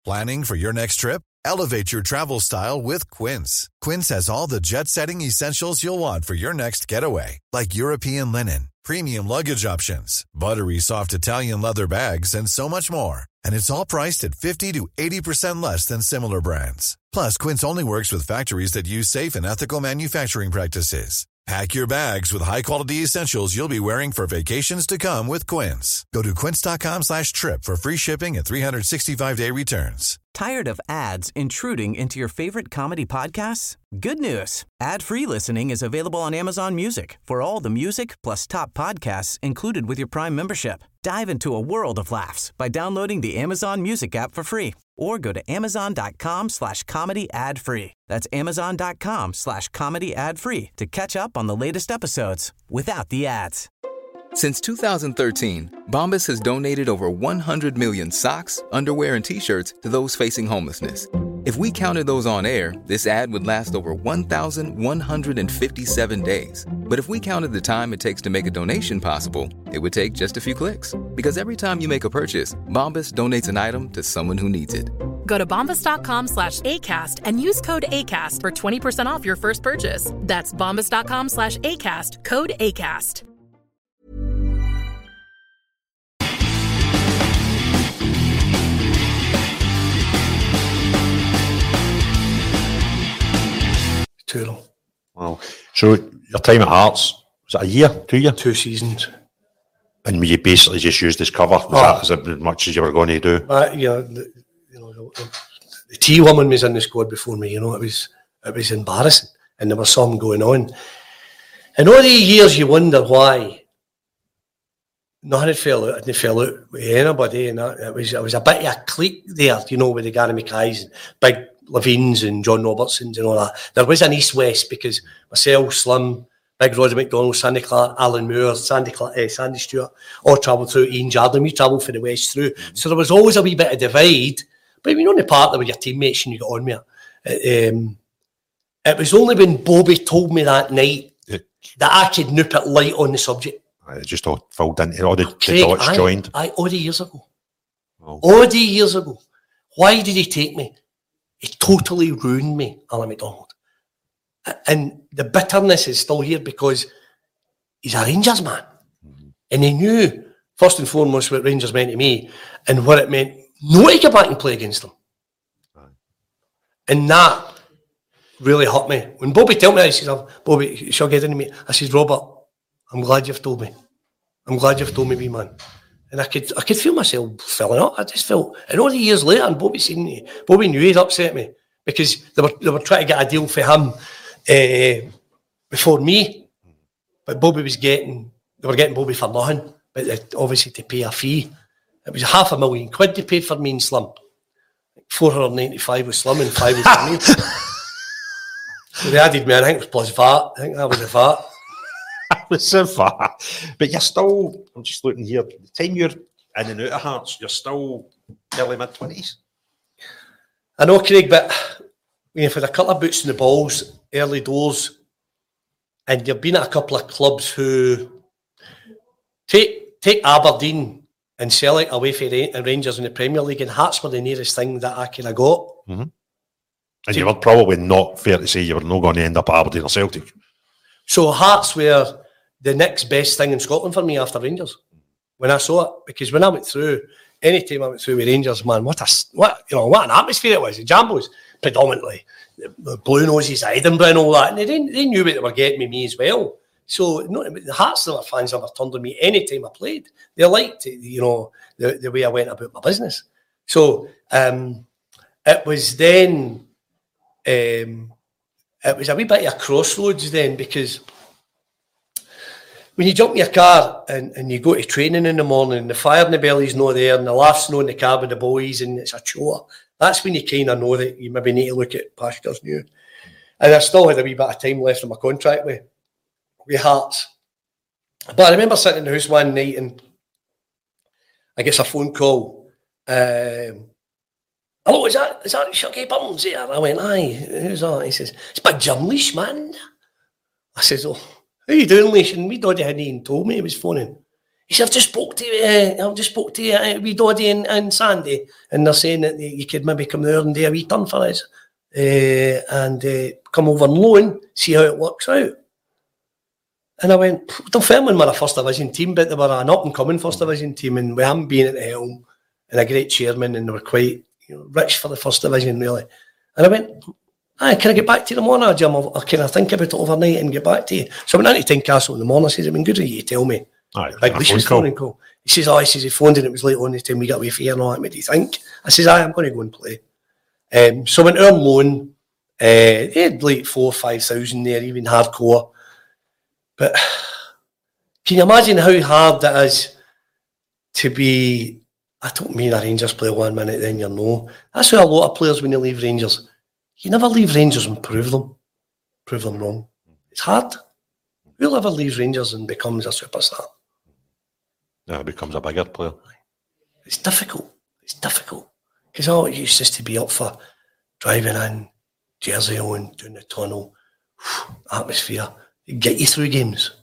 Planning for your next trip? Elevate your travel style with Quince. Quince has all the jet-setting essentials you'll want for your next getaway, like European linen, premium luggage options, buttery soft Italian leather bags, and so much more. And it's all priced at 50 to 80% less than similar brands. Plus, Quince only works with factories that use safe and ethical manufacturing practices. Pack your bags with high-quality essentials you'll be wearing for vacations to come with Quince. Go to quince.com/trip for free shipping and 365-day returns. Tired of ads intruding into your favorite comedy podcasts? Good news. Ad-free listening is available on Amazon Music for all the music plus top podcasts included with your Prime membership. Dive into a world of laughs by downloading the Amazon Music app for free or go to amazon.com/comedy ad-free. That's amazon.com/comedy ad-free to catch up on the latest episodes without the ads. Since 2013, Bombas has donated over 100 million socks, underwear, and T-shirts to those facing homelessness. If we counted those on air, this ad would last over 1,157 days. But if we counted the time it takes to make a donation possible, it would take just a few clicks. Because every time you make a purchase, Bombas donates an item to someone who needs it. Go to bombas.com/ACAST and use code ACAST for 20% off your first purchase. That's bombas.com/ACAST, code ACAST. Wow. So your time at Hearts, was it a year, 2 years? 2 seasons. And you basically just used as cover? Was that as much as you were going to do? The T woman was in the squad before me. It was embarrassing, and there was some going on. And all the years you wonder why nothing had fell out. I didn't fell out with anybody, and it was a bit of a clique there, with the Gary Mackays and Big Levines and John Robertsons and all that. There was an east-west because myself, Slim, Big Roddy McDonald, Sandy Clark, Alan Moore, Sandy Stewart, all travelled through. Ian Jardine, we travelled for the west through. So there was always a wee bit of divide. But when you're on the partner with your teammates and you got on with it, it was only when Bobby told me that night that I could nip it light on the subject. It just all filled into all the dots joined. All the years ago. Oh. All the years ago. Why did he take me? He totally ruined me, Alan McDonald. And the bitterness is still here because he's a Rangers man. Mm-hmm. And he knew, first and foremost, what Rangers meant to me and what it meant not to go back and play against them. Right. And that really hurt me. When Bobby told me that, he says, Bobby, she'll get into me. I says, Robert, I'm glad you've told me. I'm glad you've told me, wee man. And I could feel myself filling up. I just felt, and all the years later, and Bobby knew he'd upset me because they were trying to get a deal for him before me. But they were getting Bobby for nothing, but obviously to pay a fee. It was £500,000 they paid for me and Slim. 495 with Slim and 5 with me. So they added me, I think it was plus VAT. I think that was the VAT. But you're still, I'm just looking here, the time you're in and out of Hearts, you're still early mid-20s. I know, Craig, but when you've had a couple of boots in the balls, early doors, and you've been at a couple of clubs who take Aberdeen and Celtic away from Rangers in the Premier League, and Hearts were the nearest thing that I could have got. Mm-hmm. And you were probably not fair to say you were not going to end up at Aberdeen or Celtic. So Hearts were the next best thing in Scotland for me after Rangers when I saw it, because when I went through, any time I went through with Rangers, man, what an atmosphere it was. The Jambos predominantly, the Blue Noses, Edinburgh, and all that, and they knew what they were getting with me as well. So the Hearts fans never turned on me any time I played. They liked the way I went about my business. So it was then. It was a wee bit of a crossroads then, because when you jump in your car and you go to training in the morning, the fire in the belly's not there and the laugh's not in the car with the boys and it's a chore, that's when you kind of know that you maybe need to look at pastures new. And I still had a wee bit of time left on my contract with Hearts. But I remember sitting in the house one night and I get a phone call. Hello, is that Shuggy Burns here? I went, aye, who's that? He says, it's Big Jim Leish, man. I says, oh, how you doing, Leish? And my daddy hadn't even told me he was phoning. He said, I've just spoke to wee Doddy and Sandy, and they're saying that you could maybe come there and do a wee turn for us, and come over and loan, see how it works out. And I went, Dunfermline were a first division team, but they were an up-and-coming first division team, and we haven't been at the helm, and a great chairman, and they were quite rich for the first division, really. And I went, can I get back to you in the morning, Jim? Or can I think about it overnight and get back to you? So I went out to Tynecastle in the morning. I said, it'd been good of you to tell me. Big Leish's phone call. He says, he phoned and it was late on the time we got away from here and all that. What do you think? I says, I'm going to go and play. So I went on loan. They had like 4,000 or 5,000 there, even hardcore. But can you imagine how hard it is to be, I don't mean a Rangers player 1 minute, then you know. That's how a lot of players, when they leave Rangers, you never leave Rangers and prove them wrong. It's hard. Who'll ever leave Rangers and becomes a superstar? Yeah, it becomes a bigger player. It's difficult. Because all it used just to be up for driving in, jersey on, doing the tunnel, atmosphere, get you through games,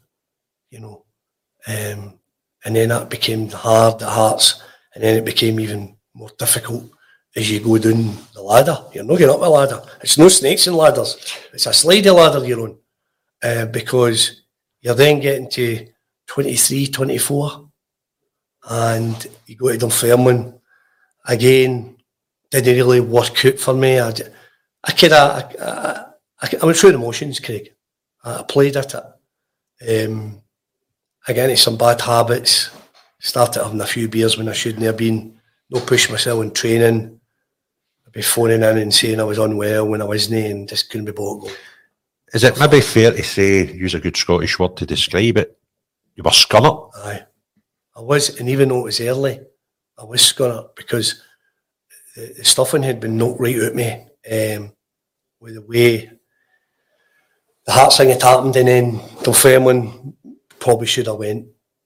and then that became hard at Hearts, and then it became even more difficult as you go down the ladder. You're not getting up the ladder. It's no snakes and ladders. It's a slidey ladder you're on, because you're then getting to 23, 24, and you go to Dunfermline again. Didn't really work out for me. I went through the motions, Craig. I played at it. Again, it's some bad habits. Started having a few beers when I shouldn't have been. No push myself in training. I'd be phoning in and saying I was unwell when I wasn't, and just couldn't be bothered. Is it maybe fair to say, use a good Scottish word to describe it, you were scunnered? Aye. I was, and even though it was early, I was scunnered because the stuffing had been knocked right out me, with the way the Hearts thing had happened, and then Dunfermline probably should have went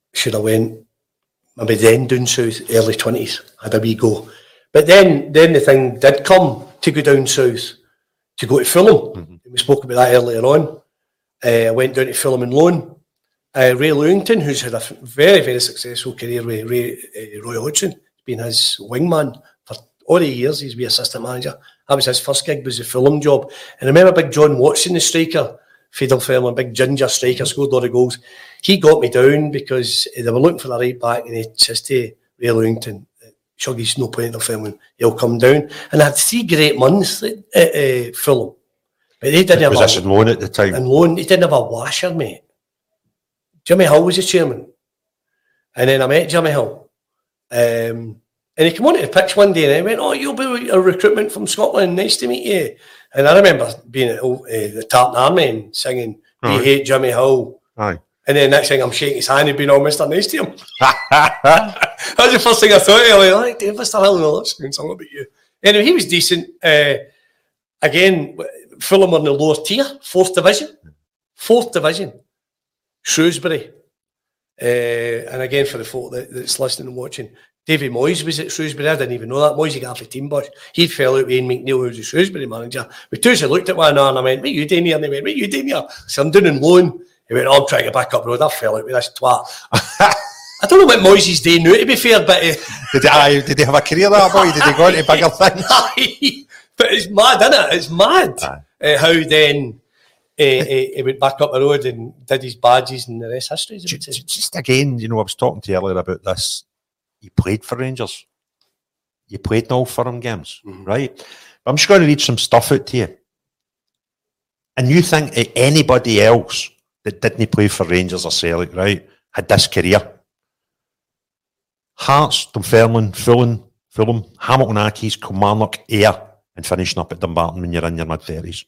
maybe then down south, early 20s, had a wee go. But then the thing did come to go down south, to go to Fulham. Mm-hmm. We spoke about that earlier on. I went down to Fulham and loan. Ray Lewington, who's had a very, very successful career with Roy Hodgson, been his wingman for all the years he's been assistant manager. That was his first gig, was the Fulham job. And I remember big John Watson, the striker, for Dunfermline, big ginger striker, scored all the goals. He got me down because they were looking for a right back, and he says to Ray Lewington, Shuggy's no playing Dunfermline, he'll come down. And I had 3 great months at Fulham. But they didn't have a loan at the time. And loan, he didn't have a washer, mate. Jimmy Hill was the chairman. And then I met Jimmy Hill. And he came onto the pitch one day and he went, you'll be a recruitment from Scotland, nice to meet you. And I remember being at the Tartan Army and singing, we hate Jimmy Hill. Aye. And then next thing I'm shaking his hand and being all Mr. Nice to him. That was the first thing I thought. I was like, Dave, Mr. Hill, no, that's something about you. Anyway, he was decent. Again, Fulham on the lower tier, 4th division. Shrewsbury. And again, for the folk that's listening and watching, Davy Moyes was at Shrewsbury. I didn't even know that. Moyes, he got off the team boss. He fell out with Ian McNeil, who was the Shrewsbury manager. We two looked at one another and I went, what are you doing here? And they went, what are you doing here? So I'm doing in loan. He went, I'm trying to back up road. I fell out with this twat. I don't know what Moyes is doing now, to be fair, but... did he have a career, that boy? Did he go into bigger things? But it's mad, isn't it? It's mad how then he went back up the road and did his badges and the rest history. Just again, I was talking to you earlier about this. You played for Rangers. You played in all Fulham games, right? But I'm just going to read some stuff out to you. And you think anybody else that didn't play for Rangers or Celtic, right, had this career? Hearts, Dunfermline, Fulham, Hamilton Accies, Kilmarnock, Ayr, and finishing up at Dumbarton when you're in your mid-30s.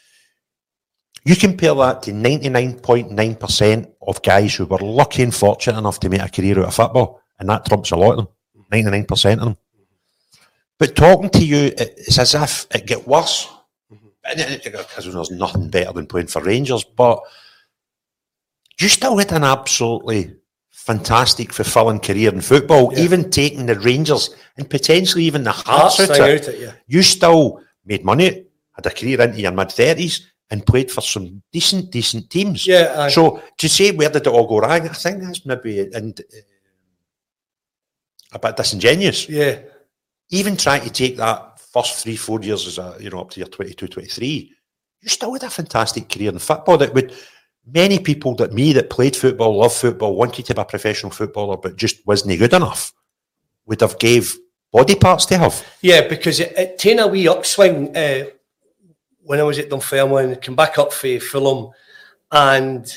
You compare that to 99.9% of guys who were lucky and fortunate enough to make a career out of football, and that trumps a lot of them, 99% of them. But talking to you, it's as if it get worse, because there's nothing better than playing for Rangers, but you still had an absolutely fantastic, fulfilling career in football, even taking the Rangers and potentially even the Hearts out of it. You still made money, had a career into your mid-30s, and played for some decent teams. So to say, where did it all go wrong? I think that's maybe, and a bit disingenuous. Yeah. Even trying to take that first 3-4 years as a, up to your 22, 23, you still had a fantastic career in football that would, many people that played football, loved football, wanted to be a professional footballer, but just wasn't good enough, would have gave body parts to have. Yeah, because it taken a wee upswing when I was at Dunfermline and came back up for Fulham, and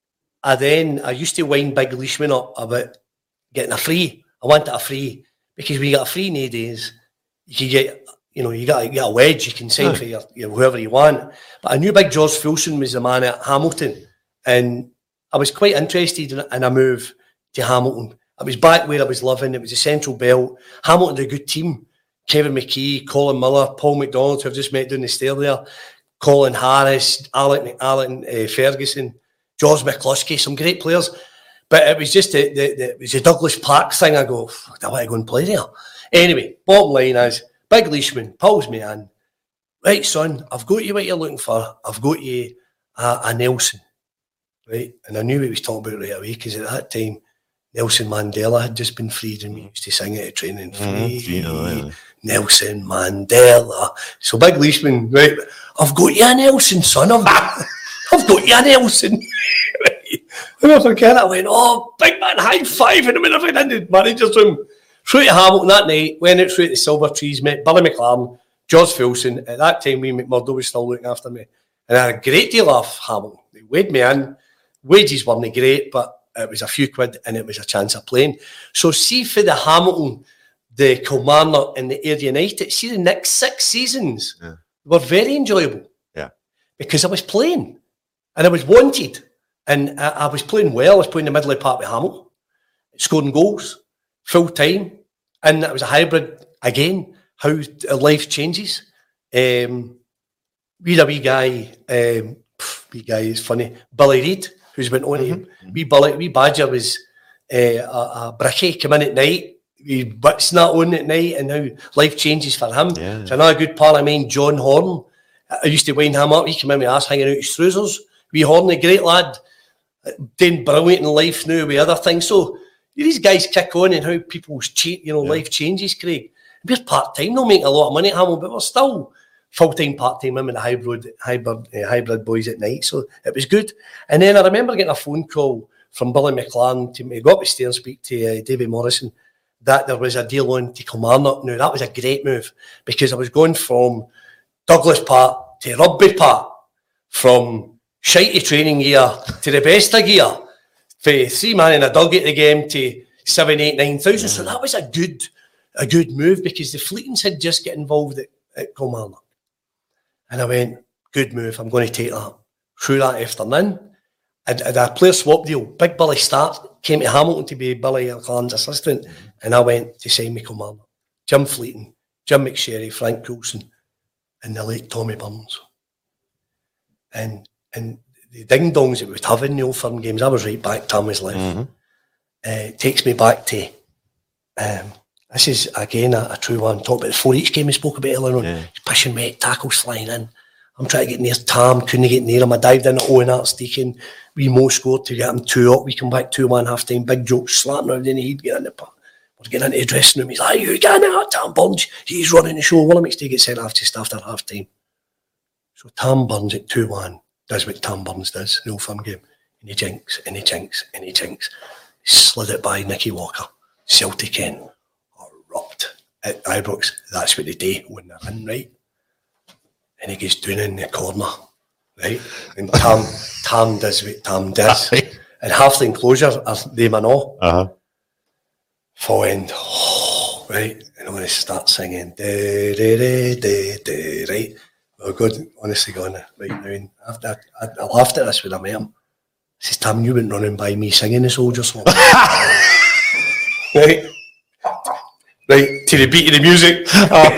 I used to wind Big Leishman up about getting a free. I wanted a free, because when you get a free nowadays, you can get, you got to get a wedge, you can sign for your whoever you want. But I knew Big George Fulson was the man at Hamilton, and I was quite interested in a move to Hamilton. I was back where I was living. It was a Central Belt. Hamilton had a good team. Kevin McKee, Colin Miller, Paul McDonald, who I've just met down the stair there, Colin Harris, Alan Ferguson, George McCluskey, some great players. But it was just it was a Douglas Park thing. I go, I want to go and play there. Anyway, bottom line is, Big Leishman pulls me in. Right, son, I've got you what you're looking for. I've got you a Nelson. Right? And I knew what he was talking about right away, because at that time, Nelson Mandela had just been freed, and we used to sing it at training. Free, Nelson Mandela. So Big Leishman, right, I've got you a Nelson, son. I've got you a Nelson. And I forget, I went, oh, big man, high five. And I went into the manager's room. Through to Hamilton that night, went out through to the Silver Trees, met Billy McLaren, George Filson. At that time, McMurdo was still looking after me. And I had a great deal of Hamilton. They weighed me in. Wages weren't great, but it was a few quid and it was a chance of playing. So see for the Hamilton, the Kilmarnock and the Ayr United, see the next 6 seasons were very enjoyable. Yeah. Because I was playing and I was wanted. And I was playing well. I was playing the middle of the park with Hamilton, scoring goals, full time. And it was a hybrid again, how life changes. We had a wee guy is funny, Billy Reid, who's been on him. Wee Badger was a bricky, come in at night, he bits not on at night, and now life changes for him. Yeah. So another good pal of mine, John Horn. I used to wind him up. He came in with us hanging out his trousers. Wee Horn, a great lad, doing brilliant in life now with other things. So these guys kick on and how people's life changes, Craig. We're part-time, not making a lot of money at Hamilton, but we're still full-time, part-time women, the hybrid boys at night. So it was good. And then I remember getting a phone call from Billy McLaren to go up the stairs and speak to David Morrison that there was a deal on to Kilmarnock. Now, that was a great move, because I was going from Douglas Park to Rugby Park, from shitey training gear to the best of gear, for 3 man in a dug at the game to 7, 8, 9,000. So that was a good move, because the Fleetons had just got involved at Kilmarnock. And I went, good move, I'm going to take that. Through that afternoon, I had a player swap deal. Big Billy Stark came to Hamilton to be Billy McLaren's assistant, and I went to sign with Kilmarnock. Jim Fleeton, Jim McSherry, Frank Coulson, and the late Tommy Burns. And the ding-dongs that we'd have in the Old Firm games, I was right back, Tom was left. Takes me back to, this is again a true one, talk about the 4H game we spoke about earlier on. He's pushing me, tackles flying in. I'm trying to get near Tam, couldn't get near him. I dived in at Owen Arts Deacon. We Mo scored to get him 2 up. We come back 2-1 half time. Big joke slapping around in the head, get in the park. We're getting into the dressing room. He's like, you get in there, Tam Burns. He's running the show. Williams to get sent off just after half time. So Tam Burns at 2-1 does what Tam Burns does, the Old Firm game. And he jinks, and he jinks, and he jinks. He slid it by Nicky Walker. Celtic in. Erupt at Ibrox. That's what they do when they're in, right? And he gets down in the corner, right? And Tam does what Tam does. And half the enclosure are them and all. Fall end, right? And I want to start singing, right? Oh God, honestly, going right now. I laughed at this when I met him. I says, Tam, you went running by me singing the Soldier song. Right, to the beat of the music.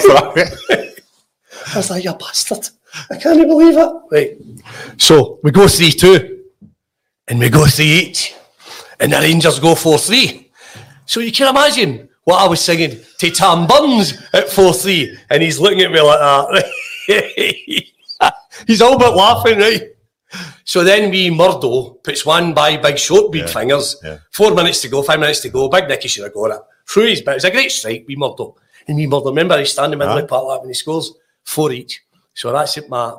I was like, you bastard. I can't believe it. Right. So we go 3-2 and we go 3-8 and the Rangers go 4-3. So you can imagine what I was singing to Tam Burns at 4-3, and he's looking at me like that. He's all but laughing, right? So then Murdo puts one by Big Short, big fingers. 4 minutes to go, 5 minutes to go. Big Nicky should have got it. through his, but it was a great strike, Wee Murdo. And Wee Murdo, remember, he's standing in the middle of the park when he scores 4 each. So that's it, my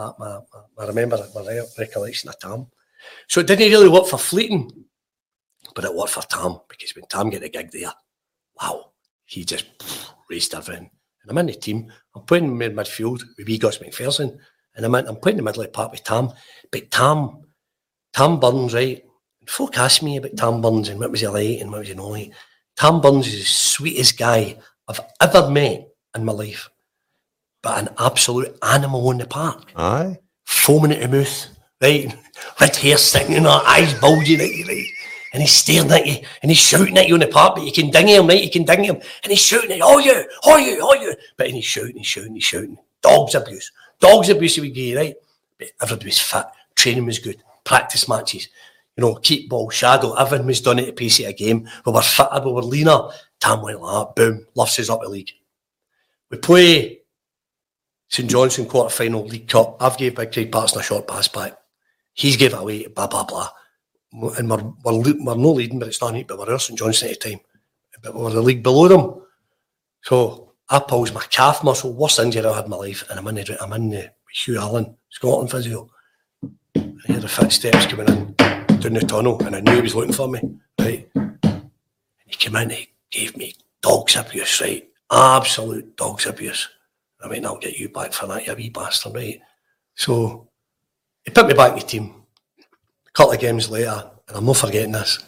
recollection of Tam. So it didn't really work for Fleeting, but it worked for Tam, because when Tam get the gig there, wow, he just raced everything. And I'm in the team, I'm playing in midfield with wee Gus McPherson, and I'm playing in the middle of the park with Tam. But Tam Burns, right? Folk ask me about Tam Burns and what was he like and what was he not like. Tam Burns is the sweetest guy I've ever met in my life. But an absolute animal on the park. Aye. Foaming at the mouth, right? Red hair sticking out, eyes bulging at you, right? And he's staring at you, and he's shouting at you on the park, but you can ding him, right? You can ding him, and he's shouting at you, oh you. But he's shouting. Dog's abuse he would give you, right? But everybody was fit, training was good, practice matches, keep ball, shadow, everything was done at the pace of a game. We were fitter, we were leaner. Tam went like that, boom, lifts us up the league. We play St Johnstone quarter-final League Cup. I've gave Big Craig Patterson a short pass back. He's gave it away, blah, blah, blah. And we're no leading, but it's not neat, but we're St Johnstone at the time. But we're the league below them. So I pulls my calf muscle, worst injury I had in my life, and I'm in the Hugh Allen, Scotland physio. And I hear the footsteps coming in down the tunnel, and I knew he was looking for me, right? And he came in, he gave me dog's abuse, right? Absolute dog's abuse. I mean, I'll get you back for that, you wee bastard, right? So he put me back in the team. A couple of games later, and I'm not forgetting this,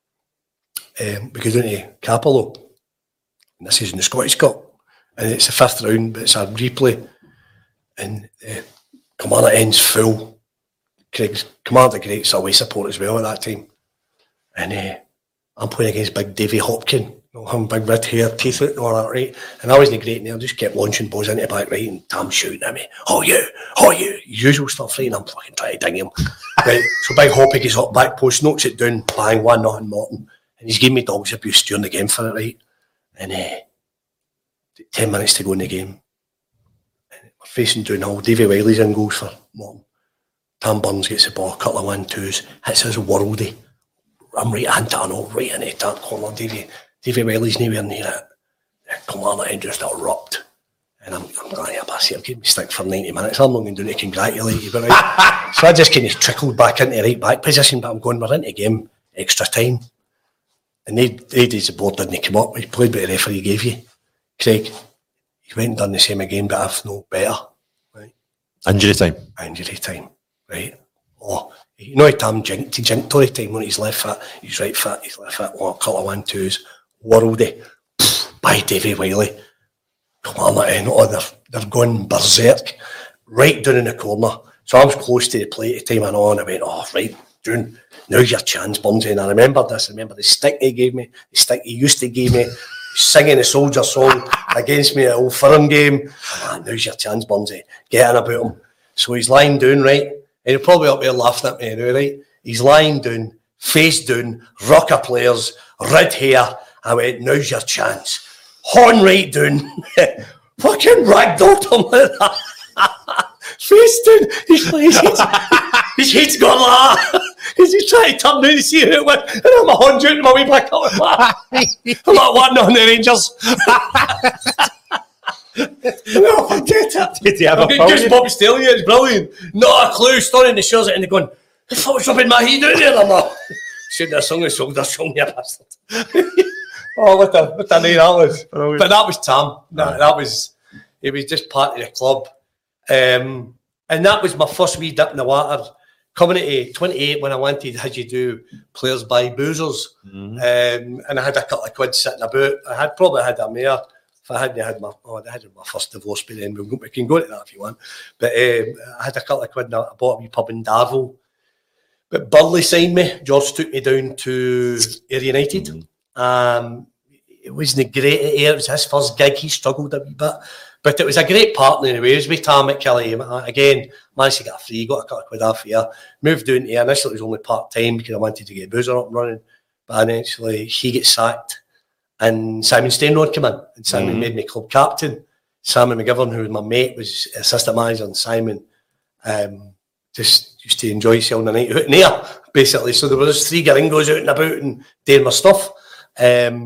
we go down to Capello, and this is in the Scottish Cup, and it's the 5th round, but it's a replay, and Kilmarnock ends full. Kilmarnock great away support as well at that time, and I'm playing against big Davy Hopkin, him big red hair, teeth out and all that, right? And I wasn't great in there, I just kept launching balls into the back right, and Tam shouting at me, oh you, usual stuff, right? And I'm fucking trying to ding him, right? So big Hoppy gets up back post, knocks it down, bang, 1-0 Morton, and he's giving me dog's abuse during the game for it, right? And 10 minutes to go in the game, and we're facing down the hall. Davy Wiley's in goals for Morton. Tam Burns gets the ball, a couple of 1-2s, hits his worldie. I'm right hand to Arnold, right in the dark corner. Davy Wiley's nowhere near it. Kilmarnock and just erupt. And I'm going, yeah, pass here, give me stick for 90 minutes. I'm not going to do it to congratulate you, but right. So I just kind of trickled back into the right back position, but I'm going, we're into the game, extra time. And they did the board didn't come up. He played what the referee gave you. Craig, he went and done the same again, but I've no better. Right? Injury time, right? Oh, Tam jinked all the time when he's left foot, he's right foot, he's left foot, a couple of 1-2s, worldie, by Davy Wiley. Come on, they're going berserk, right down in the corner. So I was close to the plate at the time and on. I went, right, June, now's your chance, Burnsy. And I remember the stick he gave me, the stick he used to give me, singing the soldier song against me at Old Firm game. Now's your chance, Burnsy. Get in about him. So he's lying down, right? And he'll probably up there laughing at me anyway, right? He's lying down, face down, ruck of players, red hair. I went, now's your chance. Horn right down. Fucking ragdolled him like that. Face down. His head's gone like that. He's trying to turn down to see who it went. And I'm a horn down my way back up with that. I'm like 1-0 the Rangers. No, forget it. Did he have a just Bob Staley, it's brilliant. Not a clue, standing in the shores and they're going, the fuck's up in my head down there? I'm like, shouldn't have sung the song, you bastard. Oh, what a night that was. But that was Tam. It was just part of the club. And that was my first wee dip in the water. Coming at 28 when I wanted, had you do players buy boozers. Mm-hmm. And I had a couple of quid sitting about. I probably had a mare. If I hadn't had my first divorce, but then we can go to that if you want. But I had a couple of quid and I bought a wee pub in Darvel. But Burley signed me. George took me down to Ayr United. Mm-hmm. It wasn't great at Ayr. It was his first gig. He struggled a wee bit. But it was a great partner anyway. It was with Tam at Kelly. Again, managed to get a free, got a couple of quid off here. Moved down to Ayr. Initially, it was only part-time because I wanted to get Boozer up and running. But eventually, he gets sacked. And Simon Stainrod came in, and Simon made me club captain. Simon McGivern, who was my mate, was assistant manager, and Simon just used to enjoy selling the night out in there, basically. So there was 3 gringos out and about and doing my stuff. And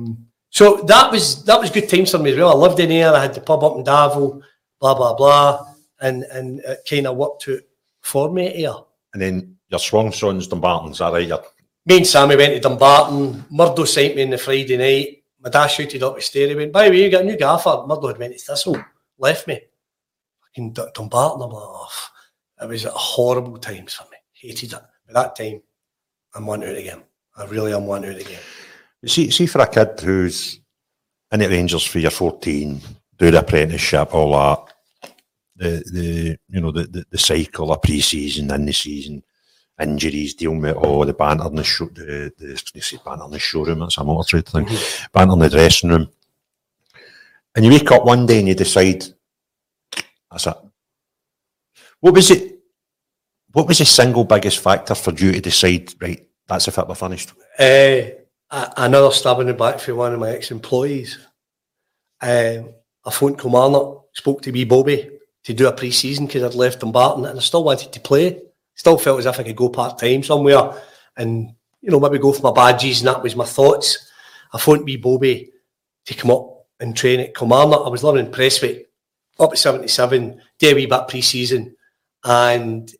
So that was good times for me as well. I lived in there. I had the pub up in Davil, blah blah blah, and it kind of worked out for me here. And then your swan sons, Dumbarton, is that right? Me and Sammy went to Dumbarton. Murdo sent me on the Friday night. My dad shouted up the stair. He went, by the way, you got a new gaffer. Murdo had went to Thistle, left me. Fucking Dumbarton. I'm like, oh, it was horrible times for me. Hated it. At that time, I'm one out again. I really am one out again. See, for a kid who's in at Rangers for year 14, do the apprenticeship, all that, the cycle of pre-season, in the season, injuries, dealing with all the banter in the banter in the showroom, that's a motor trade thing, banter in the dressing room. And you wake up one day and you decide, that's it. What was the single biggest factor for you to decide, right, that's if it were finished? Another stab in the back for one of my ex-employees. I phoned Kilmarnock, spoke to wee Bobby to do a pre-season because I'd left Dumbarton and I still wanted to play. Still felt as if I could go part-time somewhere and, maybe go for my badges, and that was my thoughts. I phoned wee Bobby to come up and train at Kilmarnock. I was living in Prestwick, up at 77, do a wee bit pre-season, and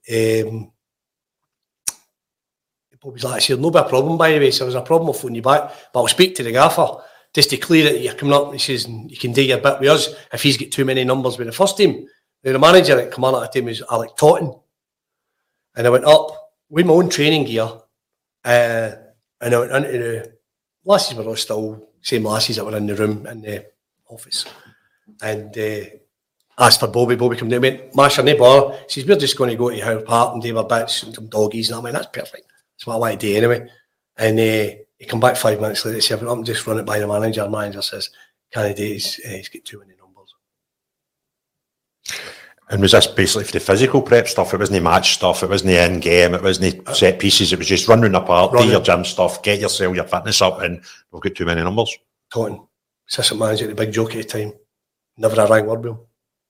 Bobby's like, I said, no be a problem, by the way. So there's a problem, I'll phone you back. But I'll speak to the gaffer just to clear it that you're coming up. He says, you can do your bit with us if he's got too many numbers with the first team. The manager at Kilmarnock at the time was Alec Totten. And I went up with my own training gear. And I went into the lasses were all still same lasses that were in the room in the office. And asked for Bobby. Bobby came down and went, Masher, no bother. He says, we're just going to go to Howard Park and do our bits and some doggies. And I went, that's perfect. That's what I want to do anyway. And he come back 5 minutes later and said, I went up and just run it by the manager. The manager says, can I do it? He's got too many numbers. And was this basically for the physical prep stuff? It wasn't match stuff, it wasn't in-game, it wasn't set pieces, it was just run round the park, do your gym stuff, get yourself, your fitness up, and we've got too many numbers. Totten, assistant manager at the Big Jockey at the time. Never a rang word with him.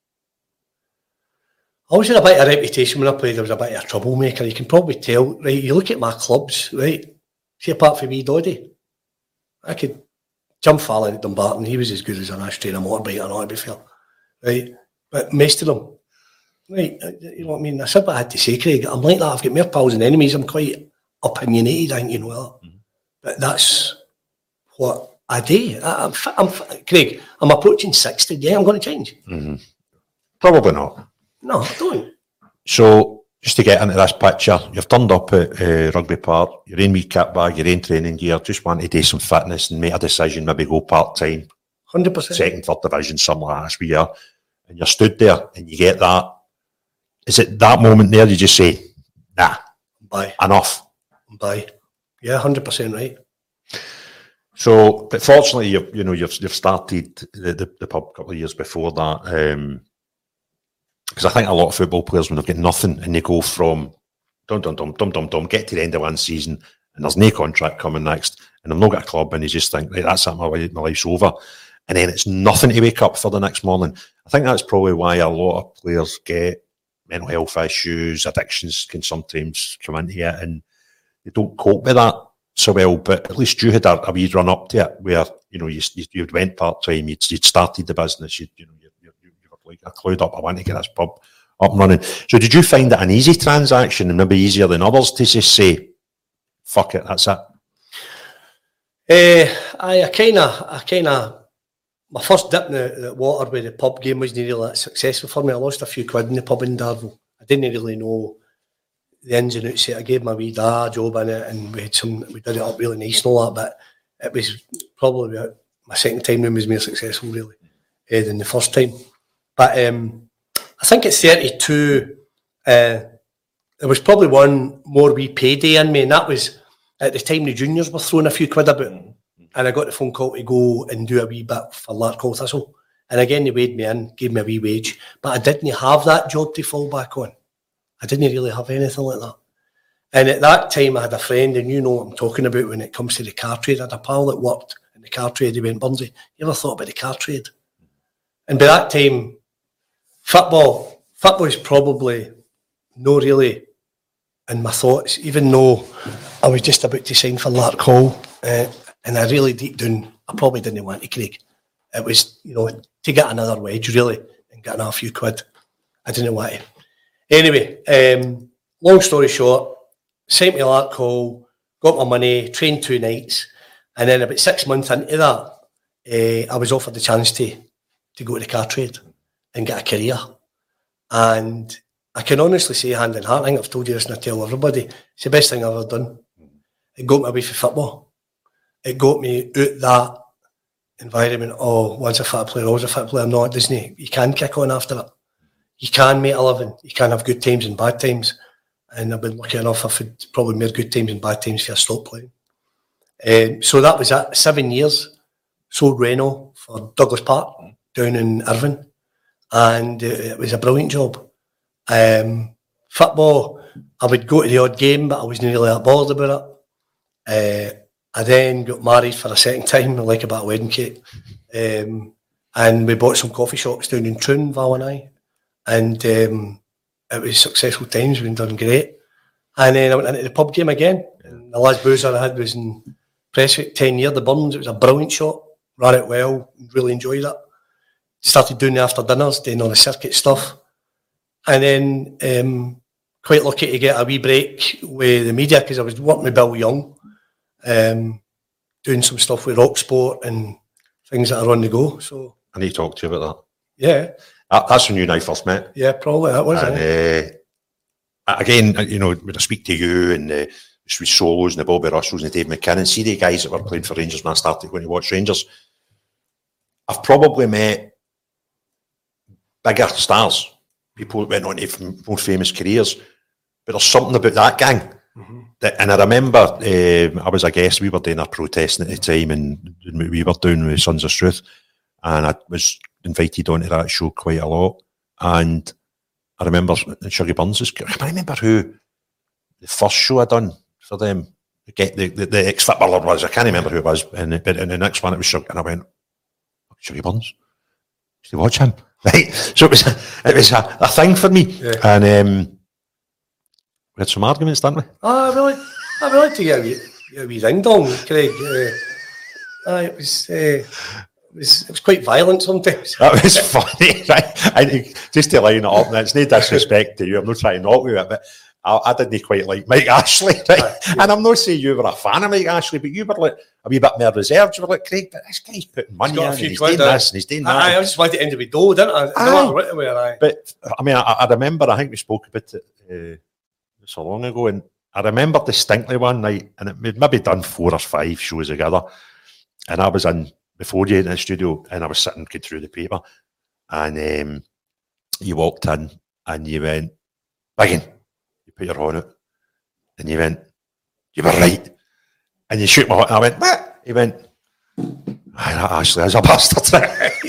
I always had a bit of a reputation when I played. I was a bit of a troublemaker. You can probably tell, right? You look at my clubs, right? See, apart from me, Doddy, I could jump Fallon at Dumbarton. He was as good as an ashtray and a motorbike, and all, to be fair, right? But most of them, right? You know what I mean? I said what I had to say, Craig. I'm like that. I've got more pals than enemies. I'm quite opinionated, I think you know that. Mm-hmm. But that's what I do. I'm Craig. I'm approaching 60. Yeah, I'm going to change. Mm-hmm. Probably not. No, I don't. So, just to get into this picture, you've turned up at Rugby Park, you're in wee kit bag, you're in training gear, just want to do some fitness and make a decision, maybe go part-time. 100%. Second, third division, something like that, that's where you are. And you're stood there and you get that. Is it that moment there you just say, nah, bye, enough? Bye. Yeah, 100% right. So, but fortunately, you've started the pub a couple of years before that. Because I think a lot of football players, when they've got nothing and they go from get to the end of one season and there's no contract coming next and they've not got a club and they just think, right, that's it, my life's over. And then it's nothing to wake up for the next morning. I think that's probably why a lot of players get mental health issues, addictions can sometimes come into it and they don't cope with that so well. But at least you had a wee run up to it where, you went part-time, you'd started the business, you were like, I clued up, I want to get this pub up and running. So did you find it an easy transaction and maybe easier than others to just say, fuck it, that's it? I kind of, my first dip in the water with the pub game wasn't really that successful for me. I lost a few quid in the pub in Darvel. I didn't really know the ins and outs. I gave my wee dad a job in it and we did it up really nice and all that, but it was probably about my second time round was more successful really than the first time. But I think at 32, there was probably one more wee payday in me, and that was at the time the juniors were throwing a few quid about, and I got the phone call to go and do a wee bit for Larkhall Thistle. And again, they weighed me in, gave me a wee wage, but I didn't have that job to fall back on. I didn't really have anything like that. And at that time, I had a friend, and you know what I'm talking about when it comes to the car trade. I had a pal that worked in the car trade. He went, Burnsy, you ever thought about the car trade? And by that time, football is probably not really in my thoughts, even though I was just about to sign for Larkhall, and I really deep down, I probably didn't want to, Craig. It was, to get another wedge, really, and getting a few quid. I didn't want to. Anyway, long story short, sent me a Lark call, got my money, trained 2 nights, and then about 6 months into that, I was offered the chance to go to the car trade and get a career. And I can honestly say, hand in heart, I think I've told you this and I tell everybody, it's the best thing I've ever done. It got me away from football. It got me out that environment. Oh, once a fit player, always a fit player. No, it doesn't. You can kick on after it. You can make a living. You can have good times and bad times. And I've been lucky enough, I've had probably more good times and bad times for I stopped playing. So that was it. 7 years. Sold Renault for Douglas Park down in Irvine. And it was a brilliant job. Football, I would go to the odd game, but I wasn't really that bothered about it. I then got married for a second time, like a bit of wedding cake. And we bought some coffee shops down in Troon, Val and I. And it was successful times, we've done great. And then I went into the pub game again. And the last boozer I had was in Prestwick, 10 year, the Burns. It was a brilliant shop, ran it well, really enjoyed it. Started doing the after dinners, doing all the circuit stuff. And then quite lucky to get a wee break with the media because I was working with Bill Young, doing some stuff with Rock Sport and things that are on the go. So I need to talk to you about that. Yeah. That's when you and I first met. Yeah, probably that was it. Again, when I speak to you and the Sweet Solos and the Bobby Russells and the Dave McKinnon, see the guys that were playing for Rangers when I started going to watch Rangers, I've probably met bigger stars, people that went on to more famous careers, but there's something about that gang. Mm-hmm. And I remember I was a guest, we were doing a protesting at the time, and we were doing with Sons of Struth, and I was invited onto that show quite a lot. And I remember Shuggy Burns, I remember who the first show I done for them, the ex-footballer was, I can't remember who it was, but in the next one it was Shuggy, and I went, Shuggy Burns? Used to watch him. Right, so it was a thing for me, yeah. And we had some arguments, didn't we? I really like to get a wee ding dong, Craig. It was quite violent sometimes. That was funny, right? And just to line it up, and it's no disrespect to you, I'm not trying to knock you out, but I didn't quite like Mike Ashley, right? Yeah. And I'm not saying you were a fan of Mike Ashley, but you were like a wee bit more reserved. You were like, Craig, but this guy's putting money in, and he's doing this, and he's doing that. I just wanted to end with dough, didn't I? But I mean, I remember, I think we spoke about it so long ago, and I remember distinctly one night, and we'd maybe done 4 or 5 shows together, and I was in before you in the studio, and I was sitting going through the paper, and you walked in, and you went, Biggin, you put your horn out, and you went, you were right, and you shook my horn, and I went, what? He went, that Ashley is a bastard.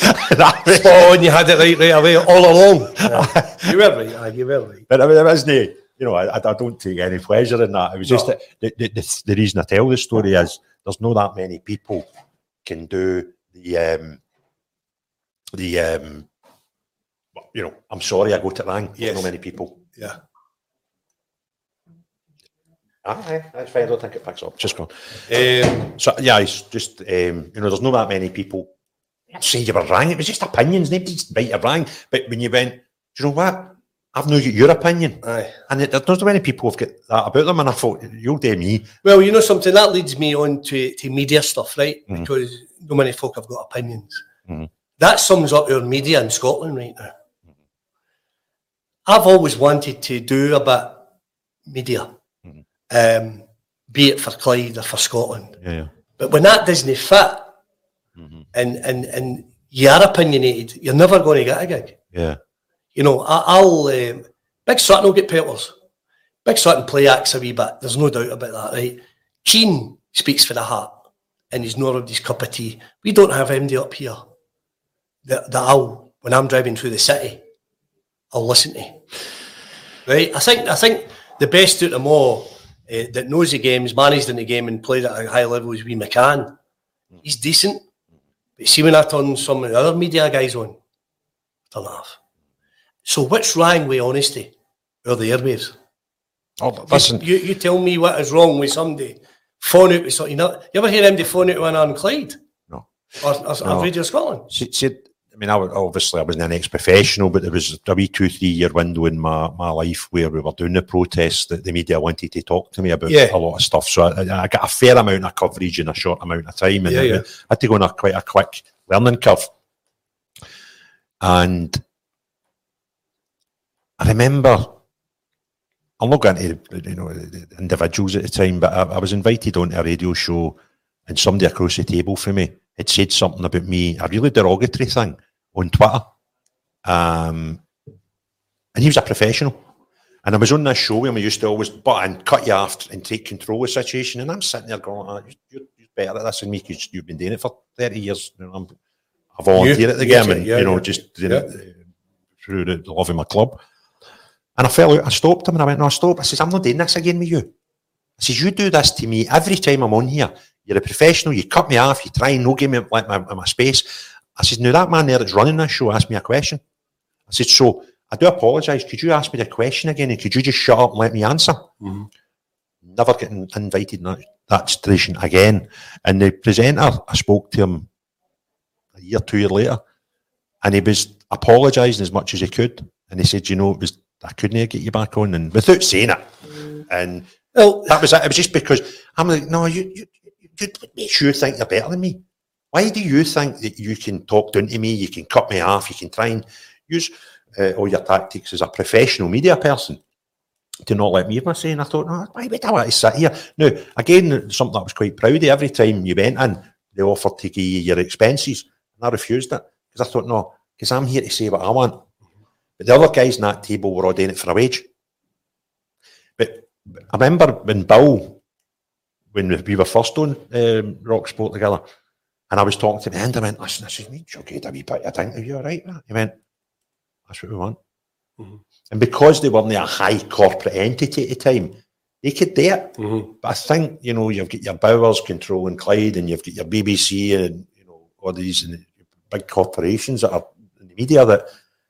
And you had it right away, all along. Yeah. You were right. But I mean, there isn't, I don't take any pleasure in that. It was just that the reason I tell this story is there's not that many people can do I'm sorry I got it wrong. Yes. Not many people. Yeah. That's fine. I don't think it picks up. Just gone. So yeah, it's just there's not that many people. I'm not saying you were wrong. It was just opinions. Nobody's right or wrong. But when you went, do you know what? I've now got your opinion. Aye. And there's not many people who've got that about them. And I thought, you'll do me. Well, something that leads me on to media stuff, right? Mm-hmm. Because no many folk have got opinions. Mm-hmm. That sums up our media in Scotland right now. Mm-hmm. I've always wanted to do a bit media. Mm-hmm. Be it for Clyde or for Scotland. Yeah. But when that doesn't fit, mm-hmm. and you are opinionated, you're never going to get a gig. Yeah. I'll Big Sutton will get pelters. Big Sutton play acts a wee bit. There's no doubt about that, right? Keane speaks for the heart, and he's not his cup of tea. We don't have MD up here that I'll, when I'm driving through the city, I'll listen to. Right? I think the best out of them all that knows the games, managed in the game, and played at a high level is wee McCann. He's decent, but see when I turn some of the other media guys on, turn off. So what's wrong with honesty or the airwaves? Oh, listen, you tell me what is wrong with somebody phone out with something. You ever hear MD phone out to an Clyde? No. Or Radio Scotland? See, I mean, I wasn't an ex-professional, but there was a wee 2-3 year window in my life where we were doing the protests that the media wanted to talk to me about a lot of stuff. So I got a fair amount of coverage in a short amount of time, and I had to go on quite a quick learning curve. And I remember, I'm not going to the individuals at the time, but I was invited onto a radio show, and somebody across the table from me had said something about me, a really derogatory thing on Twitter. And he was a professional. And I was on this show where we used to always butt in, cut you off and take control of the situation. And I'm sitting there going, you're better at this than me because you've been doing it for 30 years. I'm a volunteer at the game, just through the love of my club. And I fell out, I stopped him and I went, no, stop. I says, I'm not doing this again with you. I says, you do this to me every time I'm on here. You're a professional, you cut me off, you try and no give me my space. I said, now that man there that's running this show asked me a question. I said, so I do apologise, could you ask me the question again and could you just shut up and let me answer? Mm-hmm. Never getting invited in that situation again. And the presenter, I spoke to him a year, 2 years later, and he was apologising as much as he could. And he said, I couldn't get you back on, and without saying it. And that was it. It was just because I'm like, no, you makes you think you're better than me. Why do you think that you can talk down to me, you can cut me off, you can try and use all your tactics as a professional media person to not let me have my say? And I thought, no, why would I want to sit here? Now, again, something I was quite proud of, every time you went in, they offered to give you your expenses, and I refused it, because I thought, no, because I'm here to say what I want. But the other guys in that table were all doing it for a wage. But I remember when we were first on Rock Sport together, and I was talking to him, and I went, listen, this is me, you'll get a wee bit of time, are you all right? He went, that's what we want. Mm-hmm. And because they weren't a high corporate entity at the time, they could do it. Mm-hmm. But I think, you've got your Bowers controlling Clyde, and you've got your BBC, and, all these big corporations that are in the media that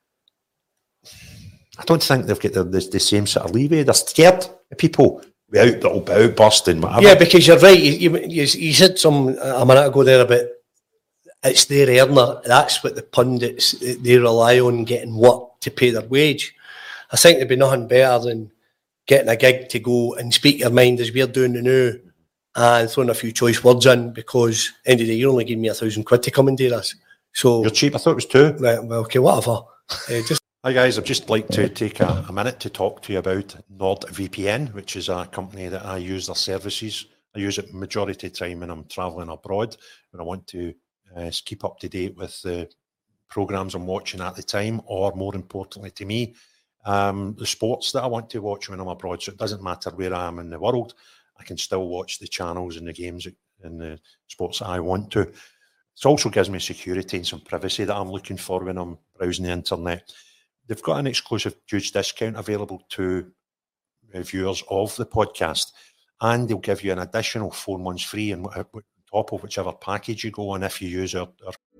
I don't think they've got the same sort of leeway. They're scared of people without the old outburst and whatever. Yeah, because you're right. You said a minute ago there about it's their earner. That's what the pundits, they rely on, getting work to pay their wage. I think there'd be nothing better than getting a gig to go and speak your mind as we're doing now, and throwing a few choice words in, because end of the day, you're only giving me £1,000 to come and do this. So you're cheap. I thought it was 2. Right, well, okay, whatever. Hi guys, I'd just like to take a minute to talk to you about NordVPN, which is a company that I use their services. I use it majority of the time when I'm travelling abroad, when I want to keep up to date with the programmes I'm watching at the time, or more importantly to me, the sports that I want to watch when I'm abroad. So it doesn't matter where I am in the world, I can still watch the channels and the games and the sports that I want to. It also gives me security and some privacy that I'm looking for when I'm browsing the internet. They've got an exclusive huge discount available to viewers of the podcast, and they'll give you an additional 4 months free on top of whichever package you go on if you use our.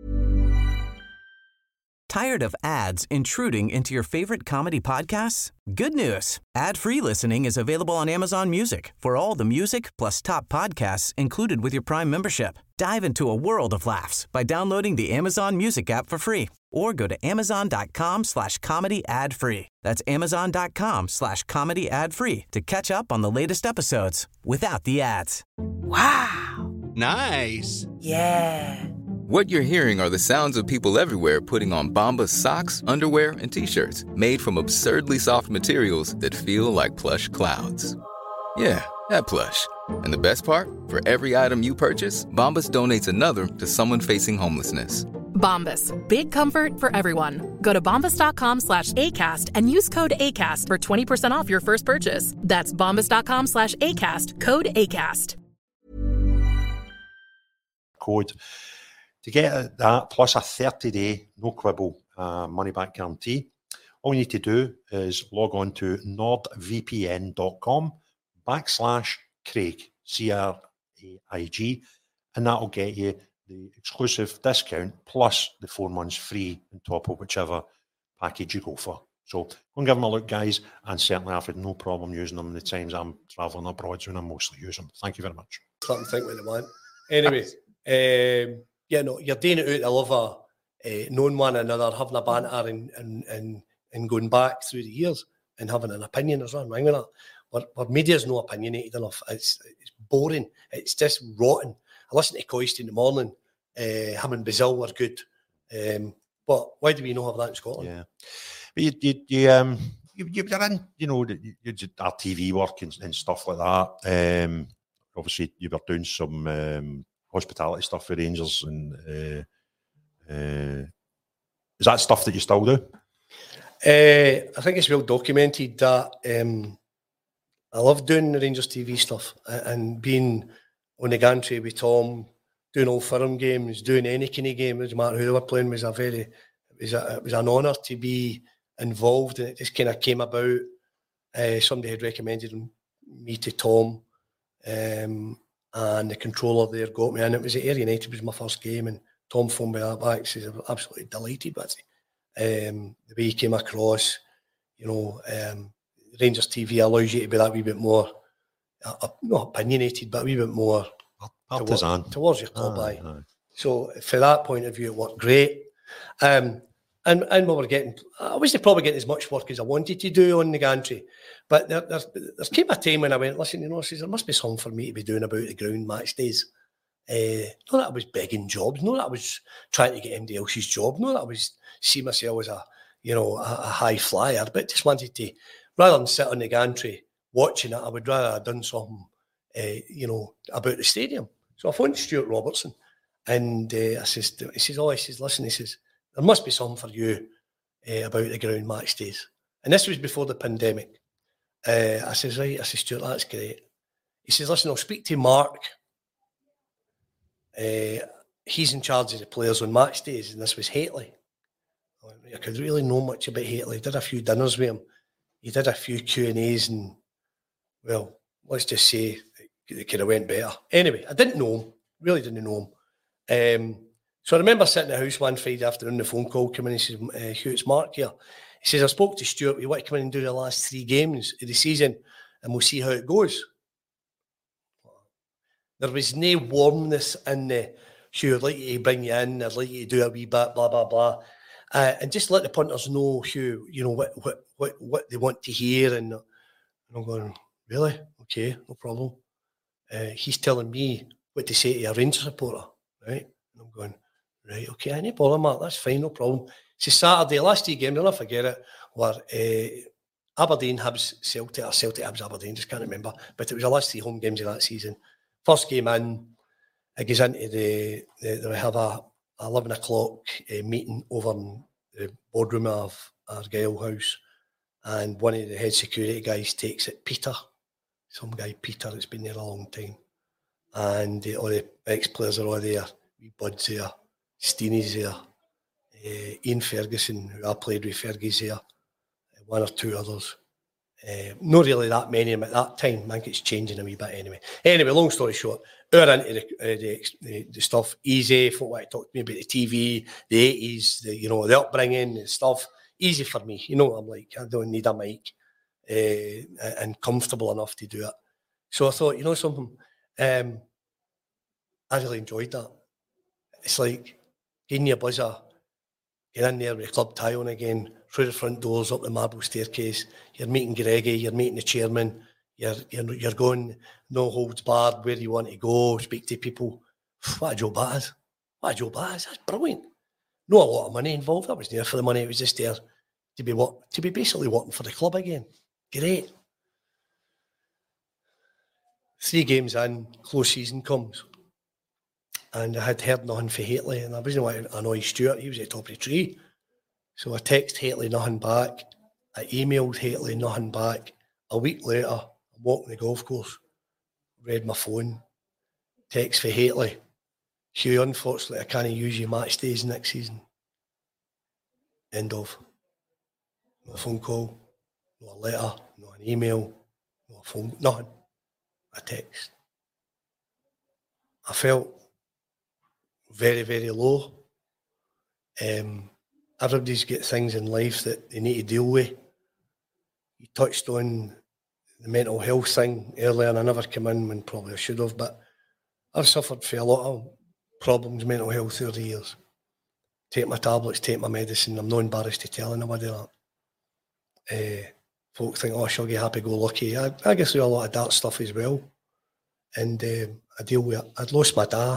Tired of ads intruding into your favorite comedy podcasts? Good news. Ad-free listening is available on Amazon Music for all the music plus top podcasts included with your Prime membership. Dive into a world of laughs by downloading the Amazon Music app for free, or go to amazon.com/comedy ad-free. That's amazon.com/comedy ad-free to catch up on the latest episodes without the ads. Wow. Nice. Yeah. What you're hearing are the sounds of people everywhere putting on Bombas socks, underwear, and T-shirts made from absurdly soft materials that feel like plush clouds. Yeah, that plush. And the best part? For every item you purchase, Bombas donates another to someone facing homelessness. Bombas. Big comfort for everyone. Go to bombas.com/ACAST and use code ACAST for 20% off your first purchase. That's bombas.com/ACAST. Code ACAST. Code. To get that, plus a 30-day, no quibble, money-back guarantee, all you need to do is log on to nordvpn.com/Craig, CRAIG, and that'll get you the exclusive discount plus the 4 months free on top of whichever package you go for. So go and give them a look, guys, and certainly I've had no problem using them the times I'm travelling abroad when I mostly use them. Thank you very much. Something to think what they want. Anyway, you're doing it out of love of knowing one another, having a banter and going back through the years and having an opinion. There's nothing wrong with that. Where media's not opinionated enough. It's boring. It's just rotten. I listen to Coist in the morning. Him and Bazil were good. But why do we not have that in Scotland? Yeah. But you're in, you did RTV work and stuff like that. Obviously, you were doing some hospitality stuff for Rangers. And is that stuff that you still do? I think it's well documented that I love doing the Rangers TV stuff and being on the gantry with Tom, doing all firm games, doing any kind of game, doesn't matter who they were playing, was it was an honour to be involved, and it just kind of came about. Somebody had recommended me to Tom, and the controller there got me in. It was at Ayr United, it was my first game, and Tom phoned me back. He says, I'm absolutely delighted with it. The way he came across, Rangers TV allows you to be that wee bit more, not opinionated, but a wee bit more partisan towards your club. Aye. So from that point of view, it worked great. And we were I wasn't probably getting as much work as I wanted to do on the gantry, but there came a time when I went, listen, there must be something for me to be doing about the ground match days. Not that I was begging jobs, not that I was trying to get anybody else's job, not that I was see myself as a high flyer, but just wanted to, rather than sit on the gantry watching it, I would rather have done something, about the stadium. So I phoned Stuart Robertson, and he says, listen, there must be something for you about the ground match days. And this was before the pandemic. I says, right. I says, Stuart, that's great. He says, listen, I'll speak to Mark. He's in charge of the players on match days, and this was Hateley. I could really know much about Hateley. Did a few dinners with him. He did a few Q&As, and, well, let's just say it could have went better. Anyway, I didn't know him. Really didn't know him. So I remember sitting in the house one Friday afternoon, the phone call came in, he says, Hugh, it's Mark here. He says, I spoke to Stuart, we want to come in and do the last 3 games of the season, and we'll see how it goes. There was no warmness in the, Hugh, I'd like you to bring you in, I'd like you to do a wee bit, blah, blah, blah. And just let the punters know, Hugh, what they want to hear. And I'm going, really? Okay, no problem. He's telling me what to say to a Rangers supporter, right? And I'm going, right, okay, no problem, Mark, that's fine, no problem. It's Saturday, last 3 games, I'll never forget it, were Aberdeen, Hibs, Celtic, or Celtic, Hibs, Aberdeen, just can't remember. But it was the last 3 home games of that season. First game in, it goes into they have a 11 o'clock meeting over in the boardroom of Argyle House, and one of the head security guys takes it, Peter, some guy Peter that's been there a long time, and all the ex-players are all there, wee Bud's there, Steenie's there, Ian Ferguson, who I played with, Fergie's there, 1 or 2 others. Not really that many of them at that time. I think it's changing a wee bit anyway. Anyway, long story short, we're into the stuff easy. For what I talked to me about the TV, the 80s, the upbringing and stuff. Easy for me. I'm like, I don't need a mic, and comfortable enough to do it. So I thought, something, I really enjoyed that. It's like getting your buzzer, get in there with the club tie on again, through the front doors, up the marble staircase. You're meeting Greggy, you're meeting the chairman, you're going no holds barred where you want to go, speak to people. What a job that is. That's brilliant. Not a lot of money involved. I wasn't there for the money. It was just there to be basically working for the club again. Great. 3 games in, close season comes. And I had heard nothing for Hateley, and I wasn't wanting to annoy Stuart. He was at the top of the tree. So I text Hateley, nothing back. I emailed Hateley, nothing back. A week later, I'm walking the golf course, read my phone, text for Hateley. Hugh, unfortunately, I can't use your match days next season. End of. No phone call, no a letter, no an email, no a phone, nothing. A text. I felt very, very low. Everybody's got things in life that they need to deal with. You touched on the mental health thing earlier, and I never came in when probably I should have, but I've suffered for a lot of problems, mental health through the years. Take my tablets, take my medicine. I'm not embarrassed to tell anybody that. Folk think, oh, she'll get happy-go-lucky. I guess through a lot of that stuff as well. And I deal with it. I'd lost my dad.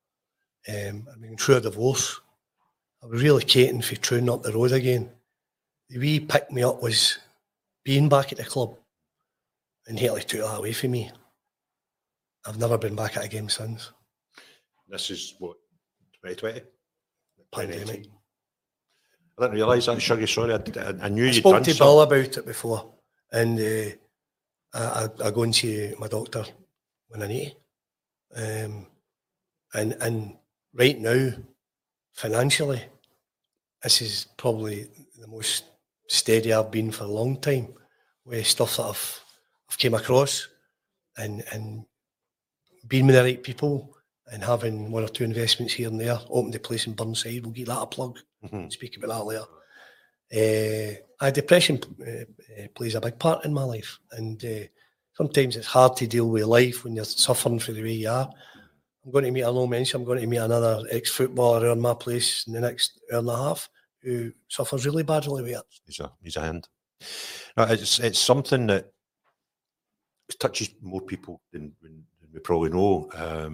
I've been through a divorce. I was relocating for Troon up the road again. The wee pick me up was being back at the club. And Hatley took that away from me. I've never been back at a game since. This is what, 2020? Pandemic. I didn't realise that, Shuggy. Sorry, I knew I you'd spoke done to something. Bill about it before, and I go and see my doctor when I need to. And right now, financially, this is probably the most steady I've been for a long time, with stuff that I've came across, and being with the right people, and having one or two investments here and there. Opened the place in Burnside, we'll give that a plug. Speak about that later. Depression plays a big part in my life, and sometimes it's hard to deal with life when you're suffering for the way you are. I'm going to meet, I know mention, I'm going to meet another ex-footballer around my place in the next hour and a half who suffers really badly with it. He's a hand. No, it's something that touches more people than we probably know.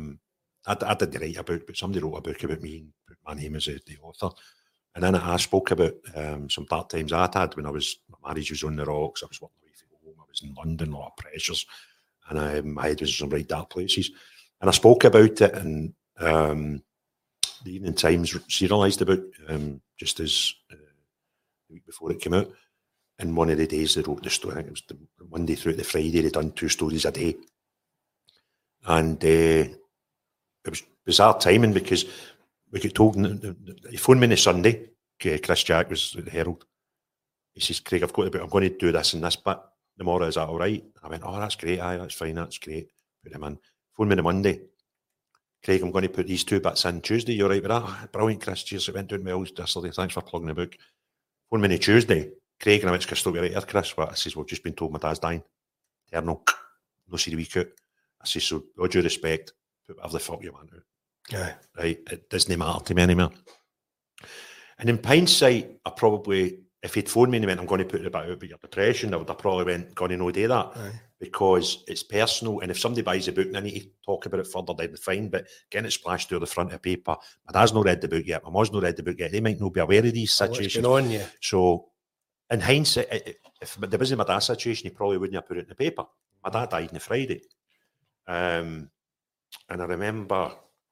I didn't write about it, but somebody wrote a book about me and put my name as the author. And then I spoke about some dark times I'd had when my marriage was on the rocks. I was working away from home. I was in London, a lot of pressures, and my head was in some right dark places. And I spoke about it, and the Evening Times serialised about just as the week before it came out. And one of the days they wrote the story, I think it was the Monday through to the Friday, they'd done 2 stories a day. And it was bizarre timing because we got told, he phoned me on a Sunday, Chris Jack was at the Herald. He says, Craig, I'm going to do this and this bit tomorrow, is that all right? I went, oh, that's great, aye, that's fine, that's great. Put him in. Phoned me on the Monday. Craig, I'm going to put these 2 bits in Tuesday, you all right with that? Oh, brilliant, Chris, cheers, it went down well yesterday, thanks for plugging the book. Phoned me on Tuesday. Craig, and I went to Crystal, right here, Chris. Well, I says, well, just been told my dad's dying. Terminal. No see the week out. I says, so, with all due respect, put whatever the fuck you want out. Yeah. Right? It doesn't matter to me anymore. And in hindsight, I probably, if he'd phoned me and he went, I'm going to put it about your depression, I would have probably went, going to no do that. Aye. Because it's personal. And if somebody buys the book and I need to talk about it further, then fine. But getting it splashed through the front of paper, my dad's not read the book yet, my mum's not read the book yet, they might not be aware of these situations. On, yeah. So, in hindsight, if there wasn't my dad's situation, he probably wouldn't have put it in the paper. My dad died on the Friday. And I remember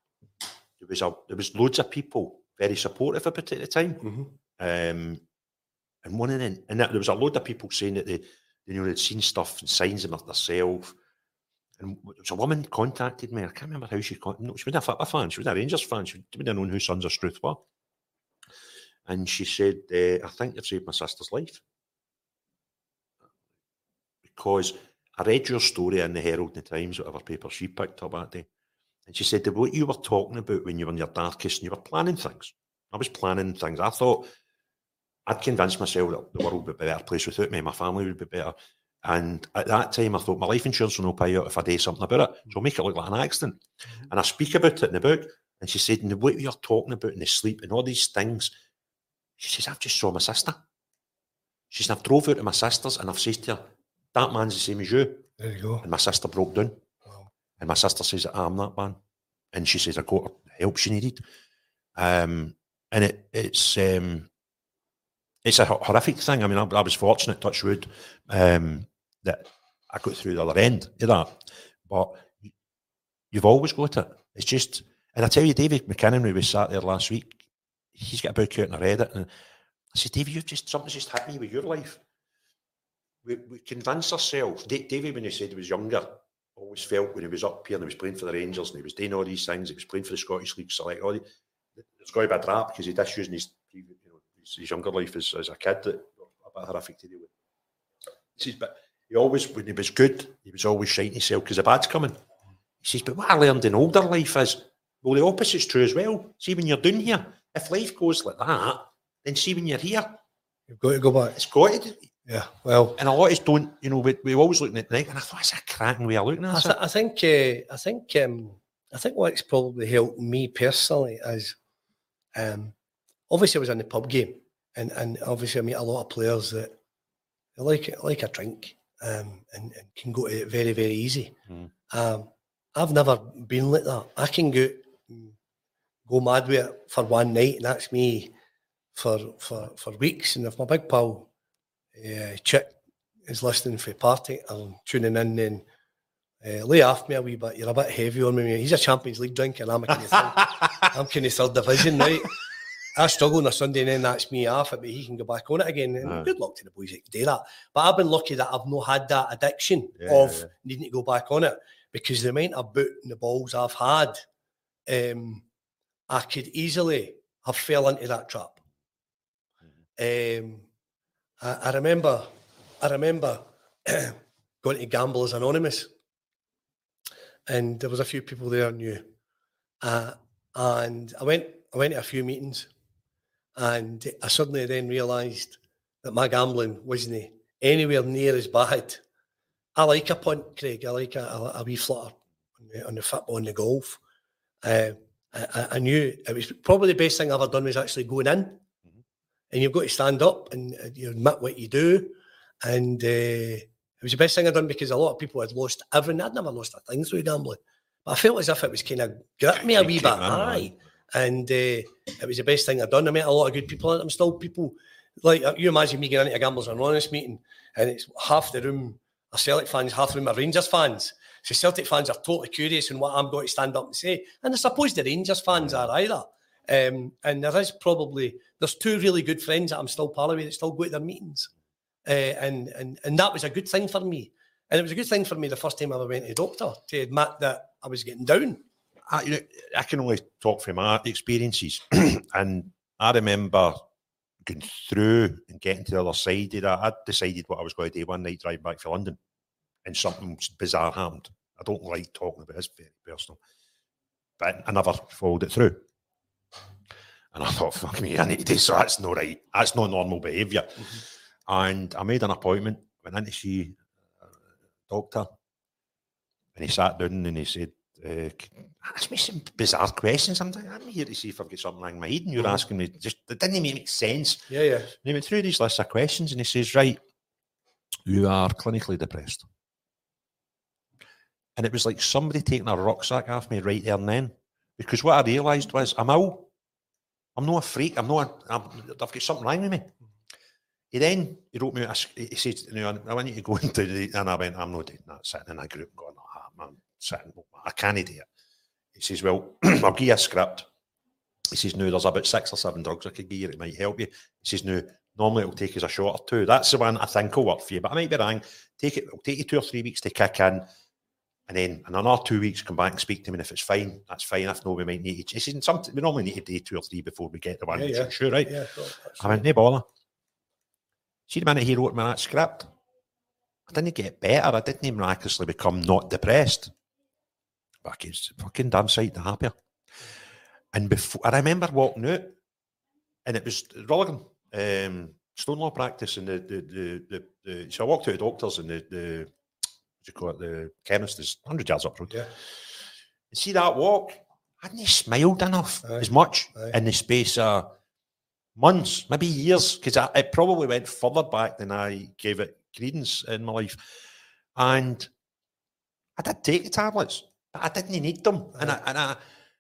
there was loads of people very supportive of it at the time. Mm-hmm. And one of them, and there was a load of people saying that they'd seen stuff and signs of themselves. And there was a woman contacted me. I can't remember how she contacted me. No, she wasn't a football fan. She was a Rangers fan. She wouldn't have known who Sons of Struth were. And she said, I think you've saved my sister's life. Because I read your story in the Herald and the Times, whatever paper she picked up that day. And she said, what you were talking about when you were in your darkest and you were planning things. I was planning things. I thought I'd convinced myself that the world would be a better place without me. My family would be better. And at that time, I thought my life insurance will not pay out if I do something about it. So I'll make it look like an accident. Mm-hmm. And I speak about it in the book. And she said, and what you're talking about in the sleep and all these things, she says, I've just saw my sister. She says, I've drove out to my sister's and I've said to her, that man's the same as you. There you go. And my sister broke down. Wow. And my sister says, I'm that man. And she says, I got her the help she needed. And it's a horrific thing. I mean, I was fortunate, touch wood, that I got through the other end of that. But you've always got it. It's just, and I tell you, David McKinnon, when we sat there last week, he's got a book out and I read it. And I said, David, something's just hit me with your life. We convince ourselves. David, when he said he was younger, always felt when he was up here and he was playing for the Rangers and he was doing all these things, he was playing for the Scottish League Select, there's got to be a drop because he had issues in his younger life as a kid that were a bit horrific to deal with. He says, but he always, when he was good, he was always shining himself because the bad's coming. He says, but what I learned in older life is, well, the opposite's true as well. See, when you're down here, if life goes like that, then see when you're here, you've got to go back. It's got to. Yeah, well, and a lot of us don't. We're always looking at the night, and I thought it's a cracking way of looking at it. I think I think what's probably helped me personally is, obviously I was in the pub game, and obviously I meet a lot of players that like a drink, and can go to it very, very easy. I've never been like that. I can go mad with it for one night, and that's me for weeks. And if my big pal Chick is listening for a party or tuning in, then lay off me a wee bit. You're a bit heavy on me. He's a Champions League drinker, and I'm kind of third division, right? I struggle on a Sunday, and then that's me off it, but he can go back on it again. And good luck to the boys that can do that. But I've been lucky that I've not had that addiction of needing to go back on it, because the amount of boot and the balls I've had, I could easily have fell into that trap. I remember going to Gamblers Anonymous, and there was a few people there I knew, and I went to a few meetings, and I suddenly then realised that my gambling wasn't anywhere near as bad. I like a punt, Craig. I like a wee flutter on the football and the golf. I knew it was probably the best thing I've ever done was actually going in. And you've got to stand up and you admit what you do. And it was the best thing I'd done, because a lot of people had lost everything. I'd never lost a thing through gambling. But I felt as if it was kind of gripped me a wee bit. Aye. And it was the best thing I'd done. I met a lot of good people. I'm still people, like you imagine me getting into a Gamblers Anonymous meeting, and it's half the room are Celtic fans, half the room are Rangers fans. So Celtic fans are totally curious on what I'm going to stand up and say. And I suppose the Rangers fans are either. And there's two really good friends that I'm still part of that still go to their meetings. And that was a good thing for me. And it was a good thing for me the first time I ever went to the doctor, to admit that I was getting down. I can only talk from my experiences. And I remember going through and getting to the other side of that. I'd decided what I was going to do one night, driving back to London, and something bizarre happened. I don't like talking about this, very personal, but I never followed it through. And I thought, fuck me, I need to do so. That's not right. That's not normal behaviour. And I made an appointment, went in to see a doctor, and he sat down and he said, ask me some bizarre questions. I'm here to see if I've got something wrong in my head, and you're asking me, just it didn't even make sense. Yeah. And he went through these lists of questions, and he says, right, you are clinically depressed. And it was like somebody taking a rucksack off me right there and then, because what I realised was I'm not a freak. I've got something wrong with me. He wrote me, he said, I want you to go into and I went, I'm not doing that, sitting in a group and going, I'm sitting, I can't do it. He says, well, I'll give you a script. He says, no, there's about 6 or 7 drugs I could give you that might help you. He says, no, normally it'll take us a shot or two. That's the one I think will work for you, but I might be wrong. It'll take you 2 or 3 weeks to kick in. And then in another 2 weeks, come back and speak to me. And if it's fine, that's fine. If not, we might need to. He said, we normally need to do 2 or 3 before we get the one. Yeah. Sure, right? Yeah, I went, no bother. See, the minute he wrote me that script, I didn't get better. I didn't miraculously become not depressed. But I was fucking damn sight the happier. And before, I remember walking out, and it was Rulligan, Stonelaw practice, and so I walked out of doctors, and the chemist is 100 yards up road. Yeah. And see that walk, I hadn't smiled enough as much in the space of months, maybe years, because it probably went further back than I gave it credence in my life. And I did take the tablets, but I didn't need them. And I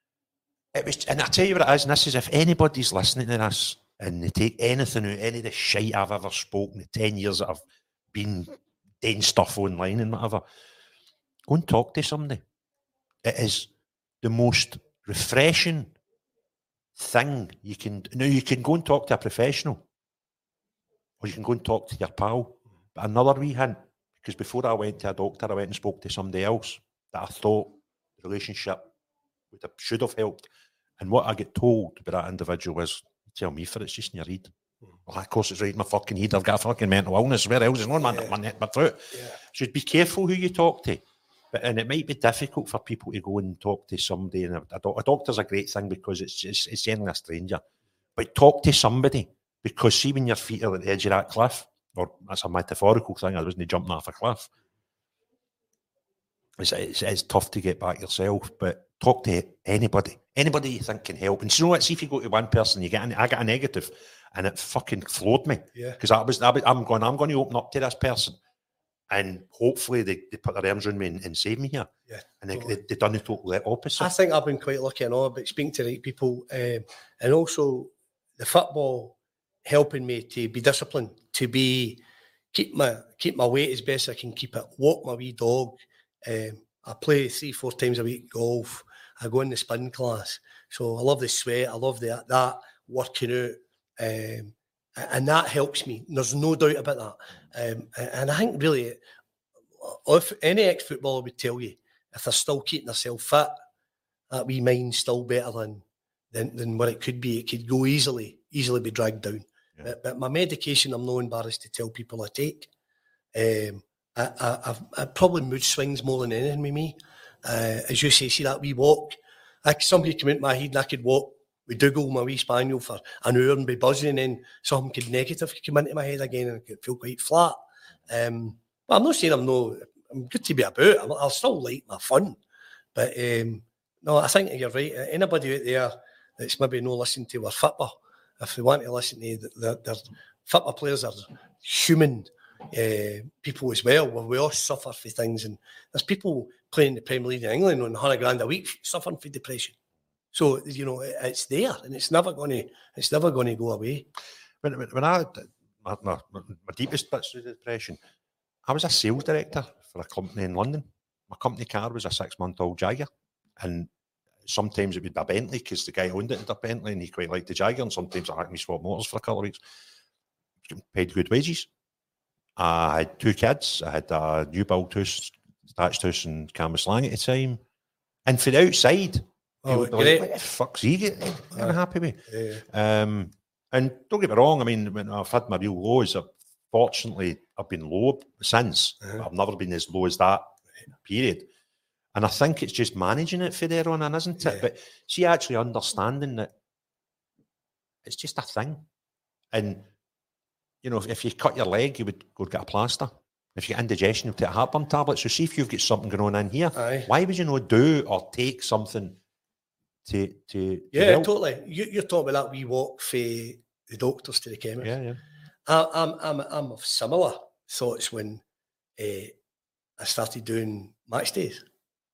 tell you what it is, and this is if anybody's listening to this and they take anything out, any of the shite I've ever spoken, the 10 years that I've been doing stuff online and whatever, go and talk to somebody. It is the most refreshing thing you can do. Now, you can go and talk to a professional, or you can go and talk to your pal. But another wee hint, because before I went to a doctor, I went and spoke to somebody else that I thought the relationship should have helped. And what I get told by that individual is, tell me for it's just in your head. Well, of course it's right in my fucking head. I've got a fucking mental illness. Where else is on my throat? Yeah. So be careful who you talk to. And it might be difficult for people to go and talk to somebody. And a doctor's a great thing because it's generally a stranger. But talk to somebody, because see when your feet are at the edge of that cliff, or that's a metaphorical thing, I wasn't jumping off a cliff. It's tough to get back yourself, but talk to anybody you think can help. And you know what? See if you go to one person, I get a negative, and it fucking floored me. Yeah. Because I'm going to open up to this person, and hopefully they put their arms around me and save me here. Yeah, and totally. they done the total opposite. I think I've been quite lucky and all about speaking to the right people, and also the football helping me to be disciplined, to keep my weight as best I can keep it, walk my wee dog. I play 3-4 times a week golf. I go in the spin class. So I love the sweat. I love that working out. And that helps me. There's no doubt about that. And I think really, if any ex-footballer would tell you, if they're still keeping themselves fit, that wee mind's still better than what it could be. It could go easily be dragged down. Yeah. But my medication, I'm not embarrassed to tell people I take. I've probably mood swings more than anything with me. As you say, see that wee walk. Somebody come into my head and I could walk with Dougal, my wee spaniel, for an hour and be buzzing, and then something negative could come into my head again and I could feel quite flat. But I'm not saying I'm good to be about. I'll still like my fun. But no, I think you're right. Anybody out there that's maybe not listening to our football, if they want to listen to their football players are human people as well, where we all suffer for things, and there's people playing in the Premier League in England on $100,000 a week suffering from depression. So it's there, and it's never going to go away. When I my deepest bits of depression, I was a sales director for a company in London. My company car was a 6-month-old Jaguar, and sometimes it would be a Bentley because the guy who owned it had a Bentley and he quite liked the Jaguar, and sometimes I had me swap motors for a couple of weeks. Paid good wages. I had 2 kids. I had a new build house, thatched house in Cambuslang at the time. And for the outside, people were like, what the fuck's he getting happy with? Yeah. And don't get me wrong, I mean, when I've had my real lows, fortunately, I've been low since. I've never been as low as that period. And I think it's just managing it for there on in, isn't it? Yeah. But see, actually understanding that it's just a thing. And, if you cut your leg, you would go get a plaster. If you get indigestion, you'll take a heartburn tablet. So see if you've got something going on in here. Aye. Why would you not do or take something to help? Totally. You're talking about that wee walk for the doctors to the chemist. Yeah. I'm of similar thoughts when I started doing match days.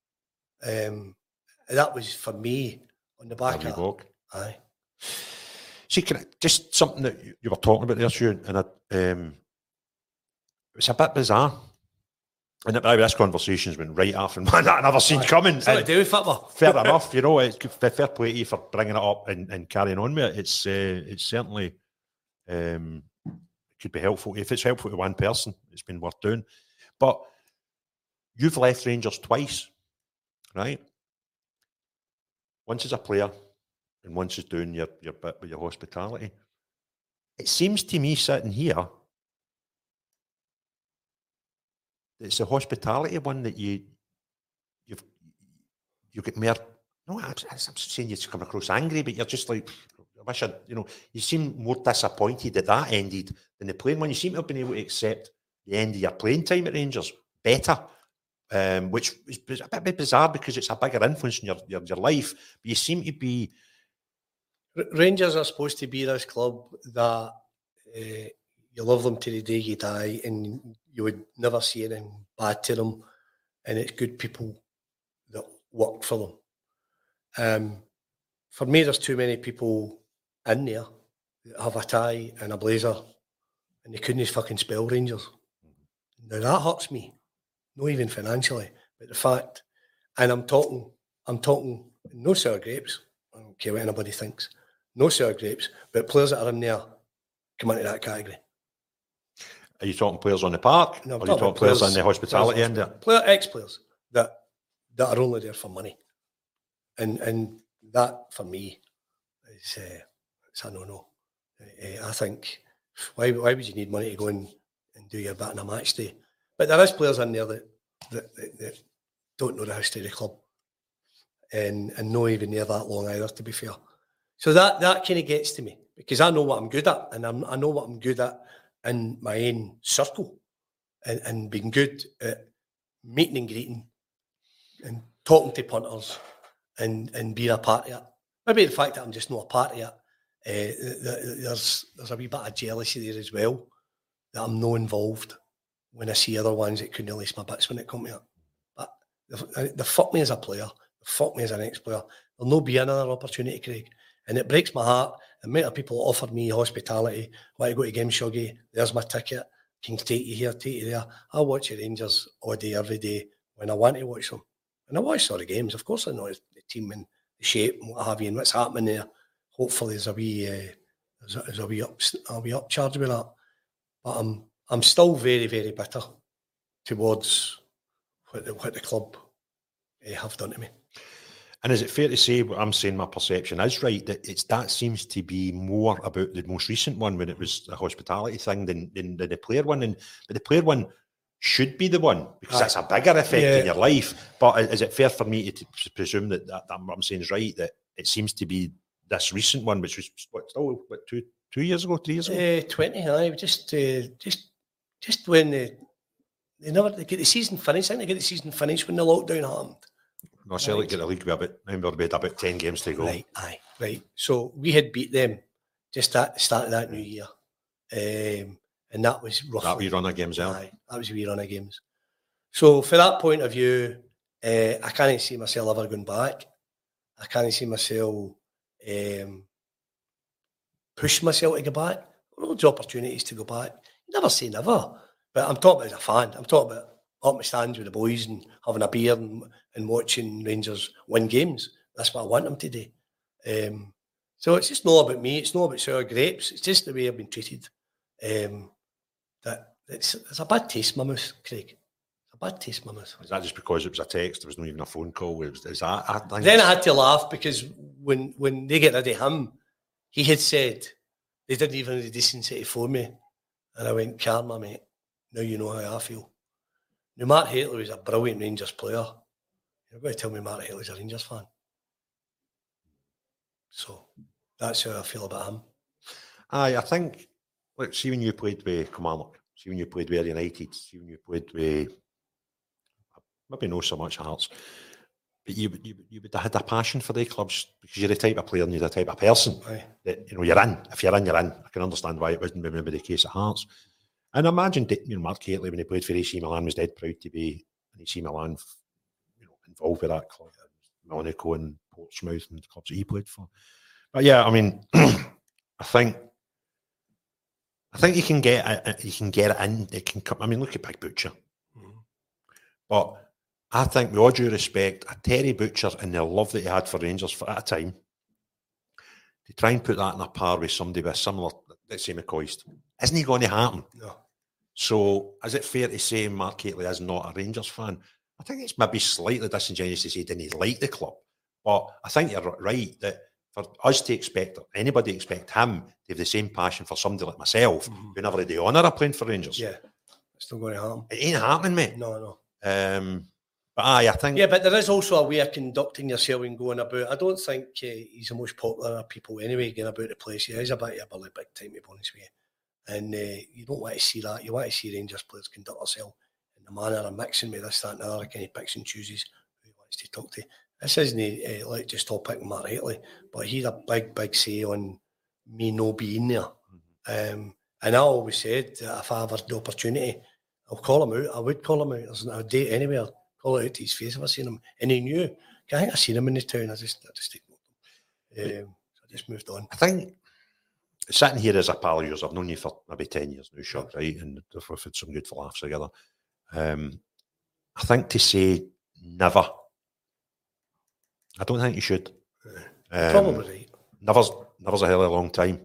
That was for me on the back of walk. Aye. See, just something that you were talking about there, Stu, and it's a bit bizarre. And this conversation's been right off, and man, I never seen coming. It's not to do with football. Fair enough, it's fair play to you for bringing it up and carrying on with it. It's certainly could be helpful. If it's helpful to one person, it's been worth doing. But you've left Rangers twice, right? Once as a player, and once as doing your bit with your hospitality. It seems to me sitting here, it's the hospitality one that you get more. No, I'm saying you come across angry, but you're just like, I wish you seem more disappointed that ended than the playing one. You seem to have been able to accept the end of your playing time at Rangers better, which is a bit bizarre because it's a bigger influence in your life. But you seem to be. Rangers are supposed to be this club that you love them to the day you die, and you would never see anything bad to them, and it's good people that work for them. For me, there's too many people in there that have a tie and a blazer, and they couldn't fucking spell Rangers. Now that hurts me, not even financially, but the fact, and I'm talking no sour grapes. I don't care what anybody thinks. No sour grapes, but players that are in there come into that category. Are you talking players on the park? No, or are you talking players in the hospitality end there? Ex-players that are only there for money. And that, for me, is it's a no-no. I think, why would you need money to go and do your bit on a match day? But there is players in there that don't know the history of the club and not even there that long either, to be fair. So that kind of gets to me, because I know what I'm good at, and I know what I'm good at in my own circle, and being good at meeting and greeting and talking to punters and being a part of it. Maybe the fact that I'm just not a part of it. There's a wee bit of jealousy there as well, that I'm no involved when I see other ones that couldn't release my bits when it comes to it. But they fuck me as a player, they fuck me as an ex-player. There'll no be another opportunity, Craig. And it breaks my heart. The amount of people offered me hospitality, want to go to Game Shuggy, there's my ticket, can take you here, take you there. I watch the Rangers all day, every day, when I want to watch them. And I watch all the games. Of course I know the team and the shape and what have you and what's happening there. Hopefully there's a wee upcharge with that. But I'm still very, very bitter towards what the club have done to me. And is it fair to say, what I'm saying, my perception is right, that that seems to be more about the most recent one when it was a hospitality thing than the player one? But the player one should be the one, because that's a bigger effect in your life. But is it fair for me to presume that what I'm saying is right, that it seems to be this recent one, which was what 2 years ago, 3 years ago? 20, just when they get the season finished. I think they get the season finished when the lockdown happened. No, Celtic get the league with about 10 games to go. Right. So we had beat them just at the start of that new year. And that was roughly... That wee run of games, that was a wee run of games. So for that point of view, I can't see myself ever going back. I can't see myself push myself to go back. Loads of opportunities to go back. You never say never. But I'm talking about as a fan. I'm talking about up my stands with the boys and having a beer and watching Rangers win games. That's what I want them to do. So it's just not about me. It's not about sour grapes. It's just the way I've been treated. That it's a bad taste in my mouth, Craig. It's a bad taste in my mouth. Is that just because it was a text? There was not even a phone call? Is that? Then I had to laugh because when they get rid of him, he had said they didn't even have the decency to phone me. And I went, karma, mate. Now you know how I feel. Now, Mark Hateley was a brilliant Rangers player. You're going to tell me Mark Hateley's a Rangers fan. So that's how I feel about him. I think, look, see when you played with Kilmarnock, see when you played with United, see when you played with, maybe not so much Hearts, but you would have had a passion for the clubs because you're the type of player and you're the type of person that, you're in. If you're in, you're in. I can understand why it wasn't maybe the case at Hearts. And I imagine, Mark Hateley, when he played for AC Milan, was dead proud to be in AC Milan, involved with that club, Monaco and Portsmouth and the clubs that he played for. But yeah, I mean, I think you can get it in. It can come. I mean, look at Big Butcher. Mm-hmm. But I think, with all due respect, a Terry Butcher and the love that he had for Rangers at a time, to try and put that in a par with somebody with similar, let's say McCoist, isn't he going to happen? No. So, is it fair to say Mark Hateley is not a Rangers fan? I think it's maybe slightly disingenuous to say didn't he like the club, but I think you're right that for us to expect, or anybody expect him to have the same passion for somebody like myself, who never had the honour of playing for Rangers. Yeah, it's not going to happen. It ain't happening, mate. No. But I think... Yeah, but there is also a way of conducting yourself and going about. I don't think he's the most popular of people anyway, going about the place. He is a bit of a bully big time, to be honest with you. And you don't want to see that. You want to see Rangers players conduct themselves in the manner of mixing with this, that and the other, kind of picks and chooses who he wants to talk to. This isn't like just top picking Mark Hateley, but he's a big say on me no being there. And I always said that if I ever had the opportunity, I'll call him out. I would call him out. There's not a date anywhere. Call it out to his face if I seen him. And he knew. I think I seen him in the town. I just ignored him. So I just moved on. I think sitting here as a pal of yours, I've known you for maybe 10 years now, Shug, right? And we've had some good laughs together. I think to say never, I don't think you should. Probably right. Never's a hell of a long time.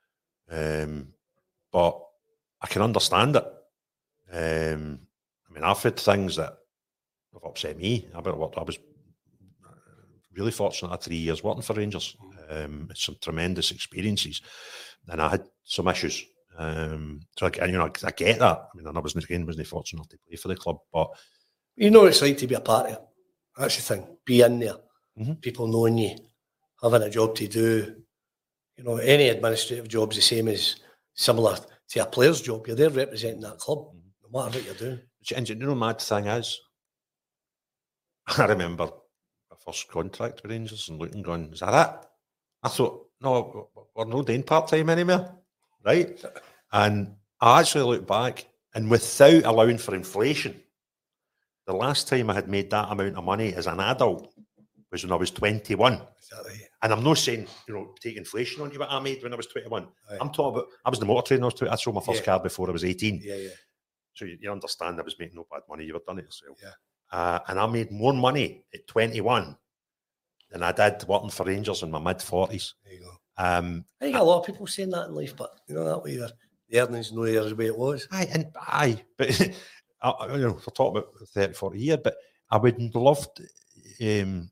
But I can understand it. I mean, I've had things that have upset me. I was really fortunate. I had 3 years working for Rangers. Some tremendous experiences, and I had some issues. So I get that. I mean, I wasn't fortunate to play for the club, but you know what it's like to be a part of it. That's the thing. Be in there. Mm-hmm. People knowing you, having a job to do. Any administrative job is the same as similar to a player's job. You're there representing that club, no matter what you're doing. And mad thing is, I remember first contract with Rangers and looking, going, is that it? I thought, no, we're not doing part-time anymore, right? And I actually looked back, and without allowing for inflation, the last time I had made that amount of money as an adult was when I was 21. Exactly. And I'm not saying, take inflation on you, what I made when I was 21. Aye. I'm talking about, I was the motor trainer, I sold my first car before I was 18. Yeah, yeah. So you understand I was making no bad money, you were done it yourself. Yeah. And I made more money at 21 than I did working for Rangers in my mid-40s. There you go. I think a lot of people saying that in life, but that way the earnings no there the way it was. But we're talking about 30, 40 years, but I would love if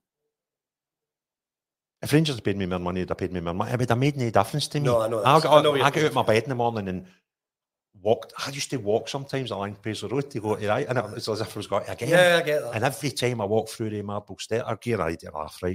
Rangers paid me more money, they paid me more money, it would have made no difference to me. No, I know. I got out of my bed in the morning and walked. I used to walk sometimes along Pacer Road to go to right, and it was as if I was going again. Yeah, I get that. And every time I walked through the marble stair, I get a laugh, right?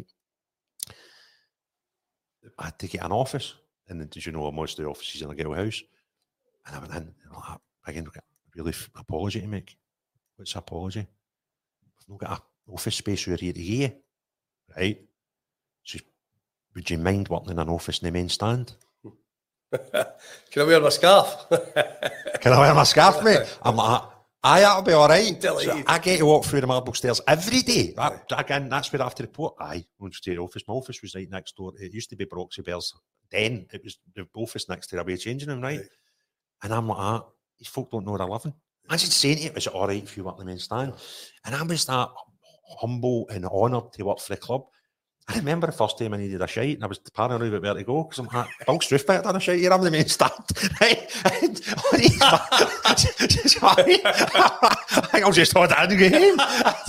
I had to get an office, and then, most of the offices in a girl house, and I went in, and I got a really apology to make. What's the apology? I've not got an office space here to give, right? So, would you mind working in an office in the main stand? Can I wear my scarf? Can I wear my scarf, mate? I'm like, that'll be all right. So I get to walk through the marble stairs every day. Again, that's where I have to report. Going to the office. My office was right next door. It used to be Broxy Bears. Then it was the office next to the way changing room, right? And I'm like, these folk don't know where I live in. I just saying to it, is it all right if you work in the main stand? And I was that humble and honoured to work for the club. I remember the first time I needed a shite and I was paranoid about where to go because I'm like, Bill Struth better than a shite here, I'm the main stand. Right? I think I'll just hold on again.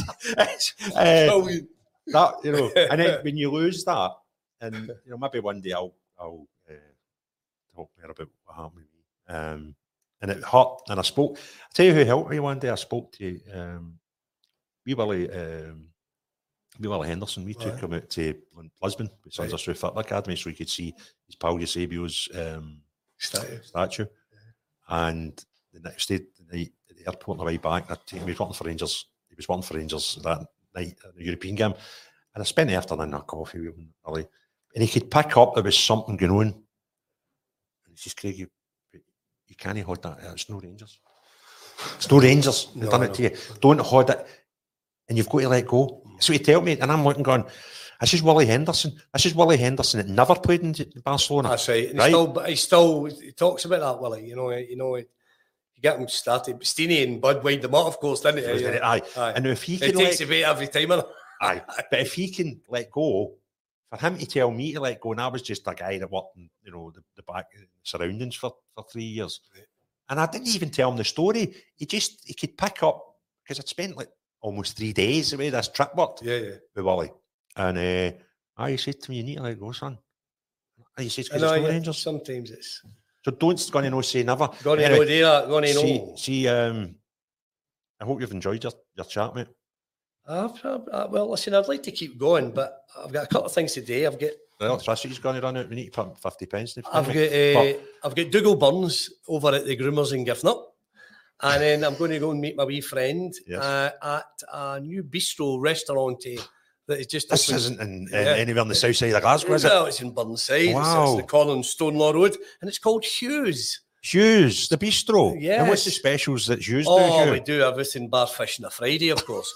And then when you lose that, and maybe one day I'll talk more about what happened with me. And it hurt, and I spoke. I tell you who helped me one day. I spoke to wee Willie Henderson. We took him out to Lisbon with Sons of Struth Football Academy so he could see his pal Eusebio's statue. And the next day at the airport on the way back, he was working for Rangers. He was working for Rangers that night at the European game. And I spent the afternoon in a coffee with him, really. And he could pick up there was something going on. And he says, Craig, you can't hold that. It's no Rangers. It's no Rangers. They've done it to you. Don't hold it. And you've got to let go. So he told me, and I'm looking going, this is Willie Henderson. This is Willie Henderson that never played in Barcelona. That's right. He still talks about that, Willie. You get him started. Steenie and Bud wind him up, of course, didn't he? Aye. And if he can takes the bait every time. Aye. But if he can let go, for him to tell me to let go, and I was just a guy that worked in, the back surroundings for 3 years. Right. And I didn't even tell him the story. He could pick up, because I'd spent almost 3 days away this trip worked with Willie. And he said to me, you need to let go, son. And he says, because it's no Rangers. Sometimes it's... So don't going to know, say never. Going to know there, going to know. See, I hope you've enjoyed your chat, mate. Well, listen, I'd like to keep going, but I've got a couple of things today. I've got... Well, Tricity's going to run out. We need to put 50 pence in. I've got Dougal Burns over at the Groomers in Giffnock. And then I'm going to go and meet my wee friend at a new bistro restaurant that is just... This isn't anywhere on the south side of Glasgow, is it? No, it's in Burnside. Wow. It's the Collins Stonelaw Road. And it's called Hughes. Hughes, the bistro. Yes. And what's the specials that Hughes do? Oh, we do everything bar fish on a Friday, of course.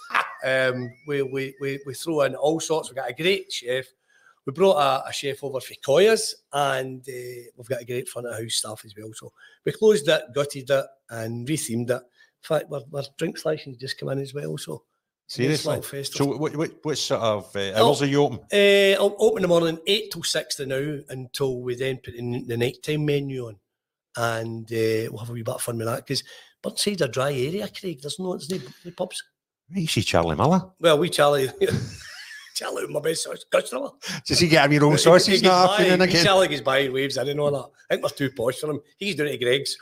We throw in all sorts. We've got a great chef. We brought a chef over for Koya's, and we've got a great front of house staff as well. So we closed it, gutted it, and rethemed it. In fact, our drinks license just come in as well. So seriously, so what sort of hours are you open? I'll open in the morning 8 till 6 now until we then put in the nighttime menu on, and we'll have a wee bit of fun with that because Burnside's a dry area, Craig. There's no pubs. You see Charlie Miller? Well, Charlie with my best sauce. Does he get your own sauces now? Charlie gets by waves. I didn't know that. I think we're too posh for him. He's doing it to Greg's.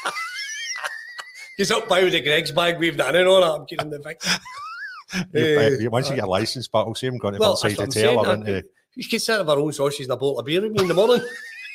He's up by with the Greg's bag waving. I don't know that. I'm kidding the thing. Once you get a license, but I'll see him going to Burnside to tell. You can set up our own sausages and a bottle of beer with me in the morning.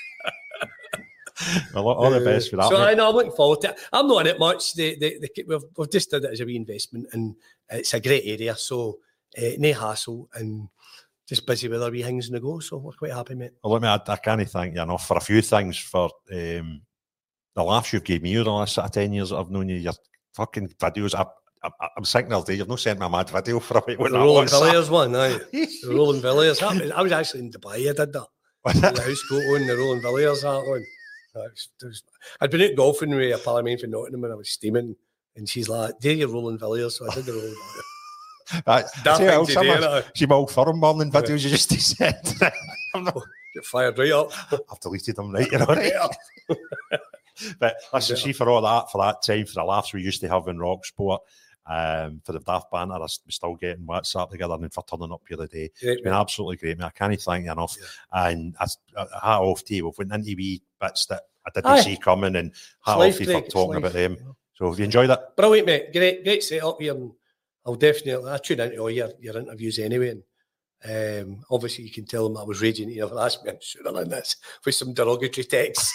Well, all the best for that. So I know I'm looking forward to it. I'm not in it much. We've just did it as a reinvestment, and it's a great area. So no hassle, and just busy with our wee things in the go. So we're quite happy, mate. Well, let me add, I can't thank you enough for a few things, for the laughs you've gave me the last sort of 10 years that I've known you. Your fucking videos, I'm thinking all day, you've not sent me a mad video for a week. The Roland Villiers one, aye. The Roland Villiers. I was actually in Dubai, I did that. The house coat on, the Roland Villiers hat on. I'd been out golfing with a pal of mine from Nottingham when I was steaming, and she's like, do your Roland Villiers? So I did the Roland Villiers. See my old firm morning videos you just said. Get fired right up. I've deleted them, right? You know, right? But listen, see, for all that, for that time, for the laughs we used to have in Rock Sport, for the daft banter, we're still getting WhatsApp together, and for turning up here today. It's been absolutely great, mate. I can't thank you enough. Yeah. And hat off to you. We've went into wee bits that I didn't see coming, and hat off to you for talking about them. Yeah. So have you enjoyed it? Brilliant, mate. Great set up here. And I tune into all your interviews anyway. And obviously, you can tell them I was raging. You know, last me, I'm sure in this with some derogatory texts.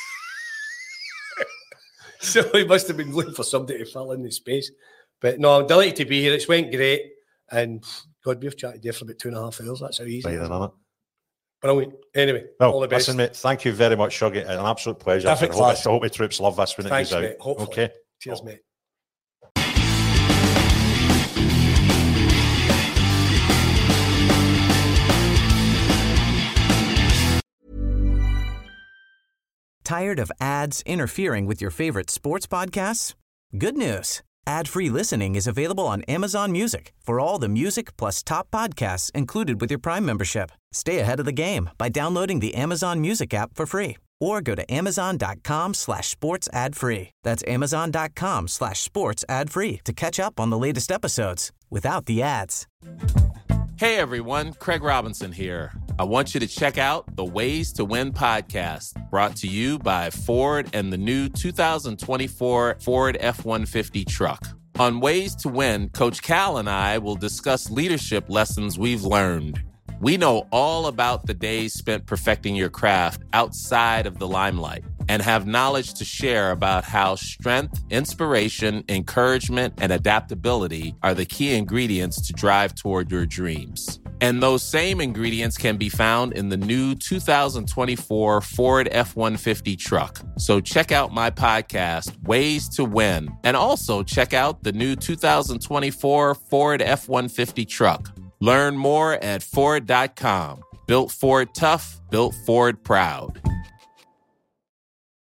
So he must have been looking for somebody to fill in the space. But no, I'm delighted to be here. It's went great. And God, we've chatted there for about 2.5 hours. That's how easy it is. Brilliant. Anyway, all the best. Listen, mate, thank you very much, Shuggy. An absolute pleasure. I hope the troops love this when it goes out. Mate. Hopefully. Okay. Cheers, mate. Tired of ads interfering with your favorite sports podcasts? Good news. Ad-free listening is available on Amazon Music for all the music plus top podcasts included with your Prime membership. Stay ahead of the game by downloading the Amazon Music app for free or go to amazon.com/sports ad free. That's amazon.com/sports ad free to catch up on the latest episodes without the ads. Hey everyone, Craig Robinson here. I want you to check out the Ways to Win podcast, brought to you by Ford and the new 2024 Ford F-150 truck. On Ways to Win, Coach Cal and I will discuss leadership lessons we've learned. We know all about the days spent perfecting your craft outside of the limelight and have knowledge to share about how strength, inspiration, encouragement, and adaptability are the key ingredients to drive toward your dreams. And those same ingredients can be found in the new 2024 Ford F-150 truck. So check out my podcast, Ways to Win, and also check out the new 2024 Ford F-150 truck. Learn more at Ford.com. Built Ford tough, built Ford proud.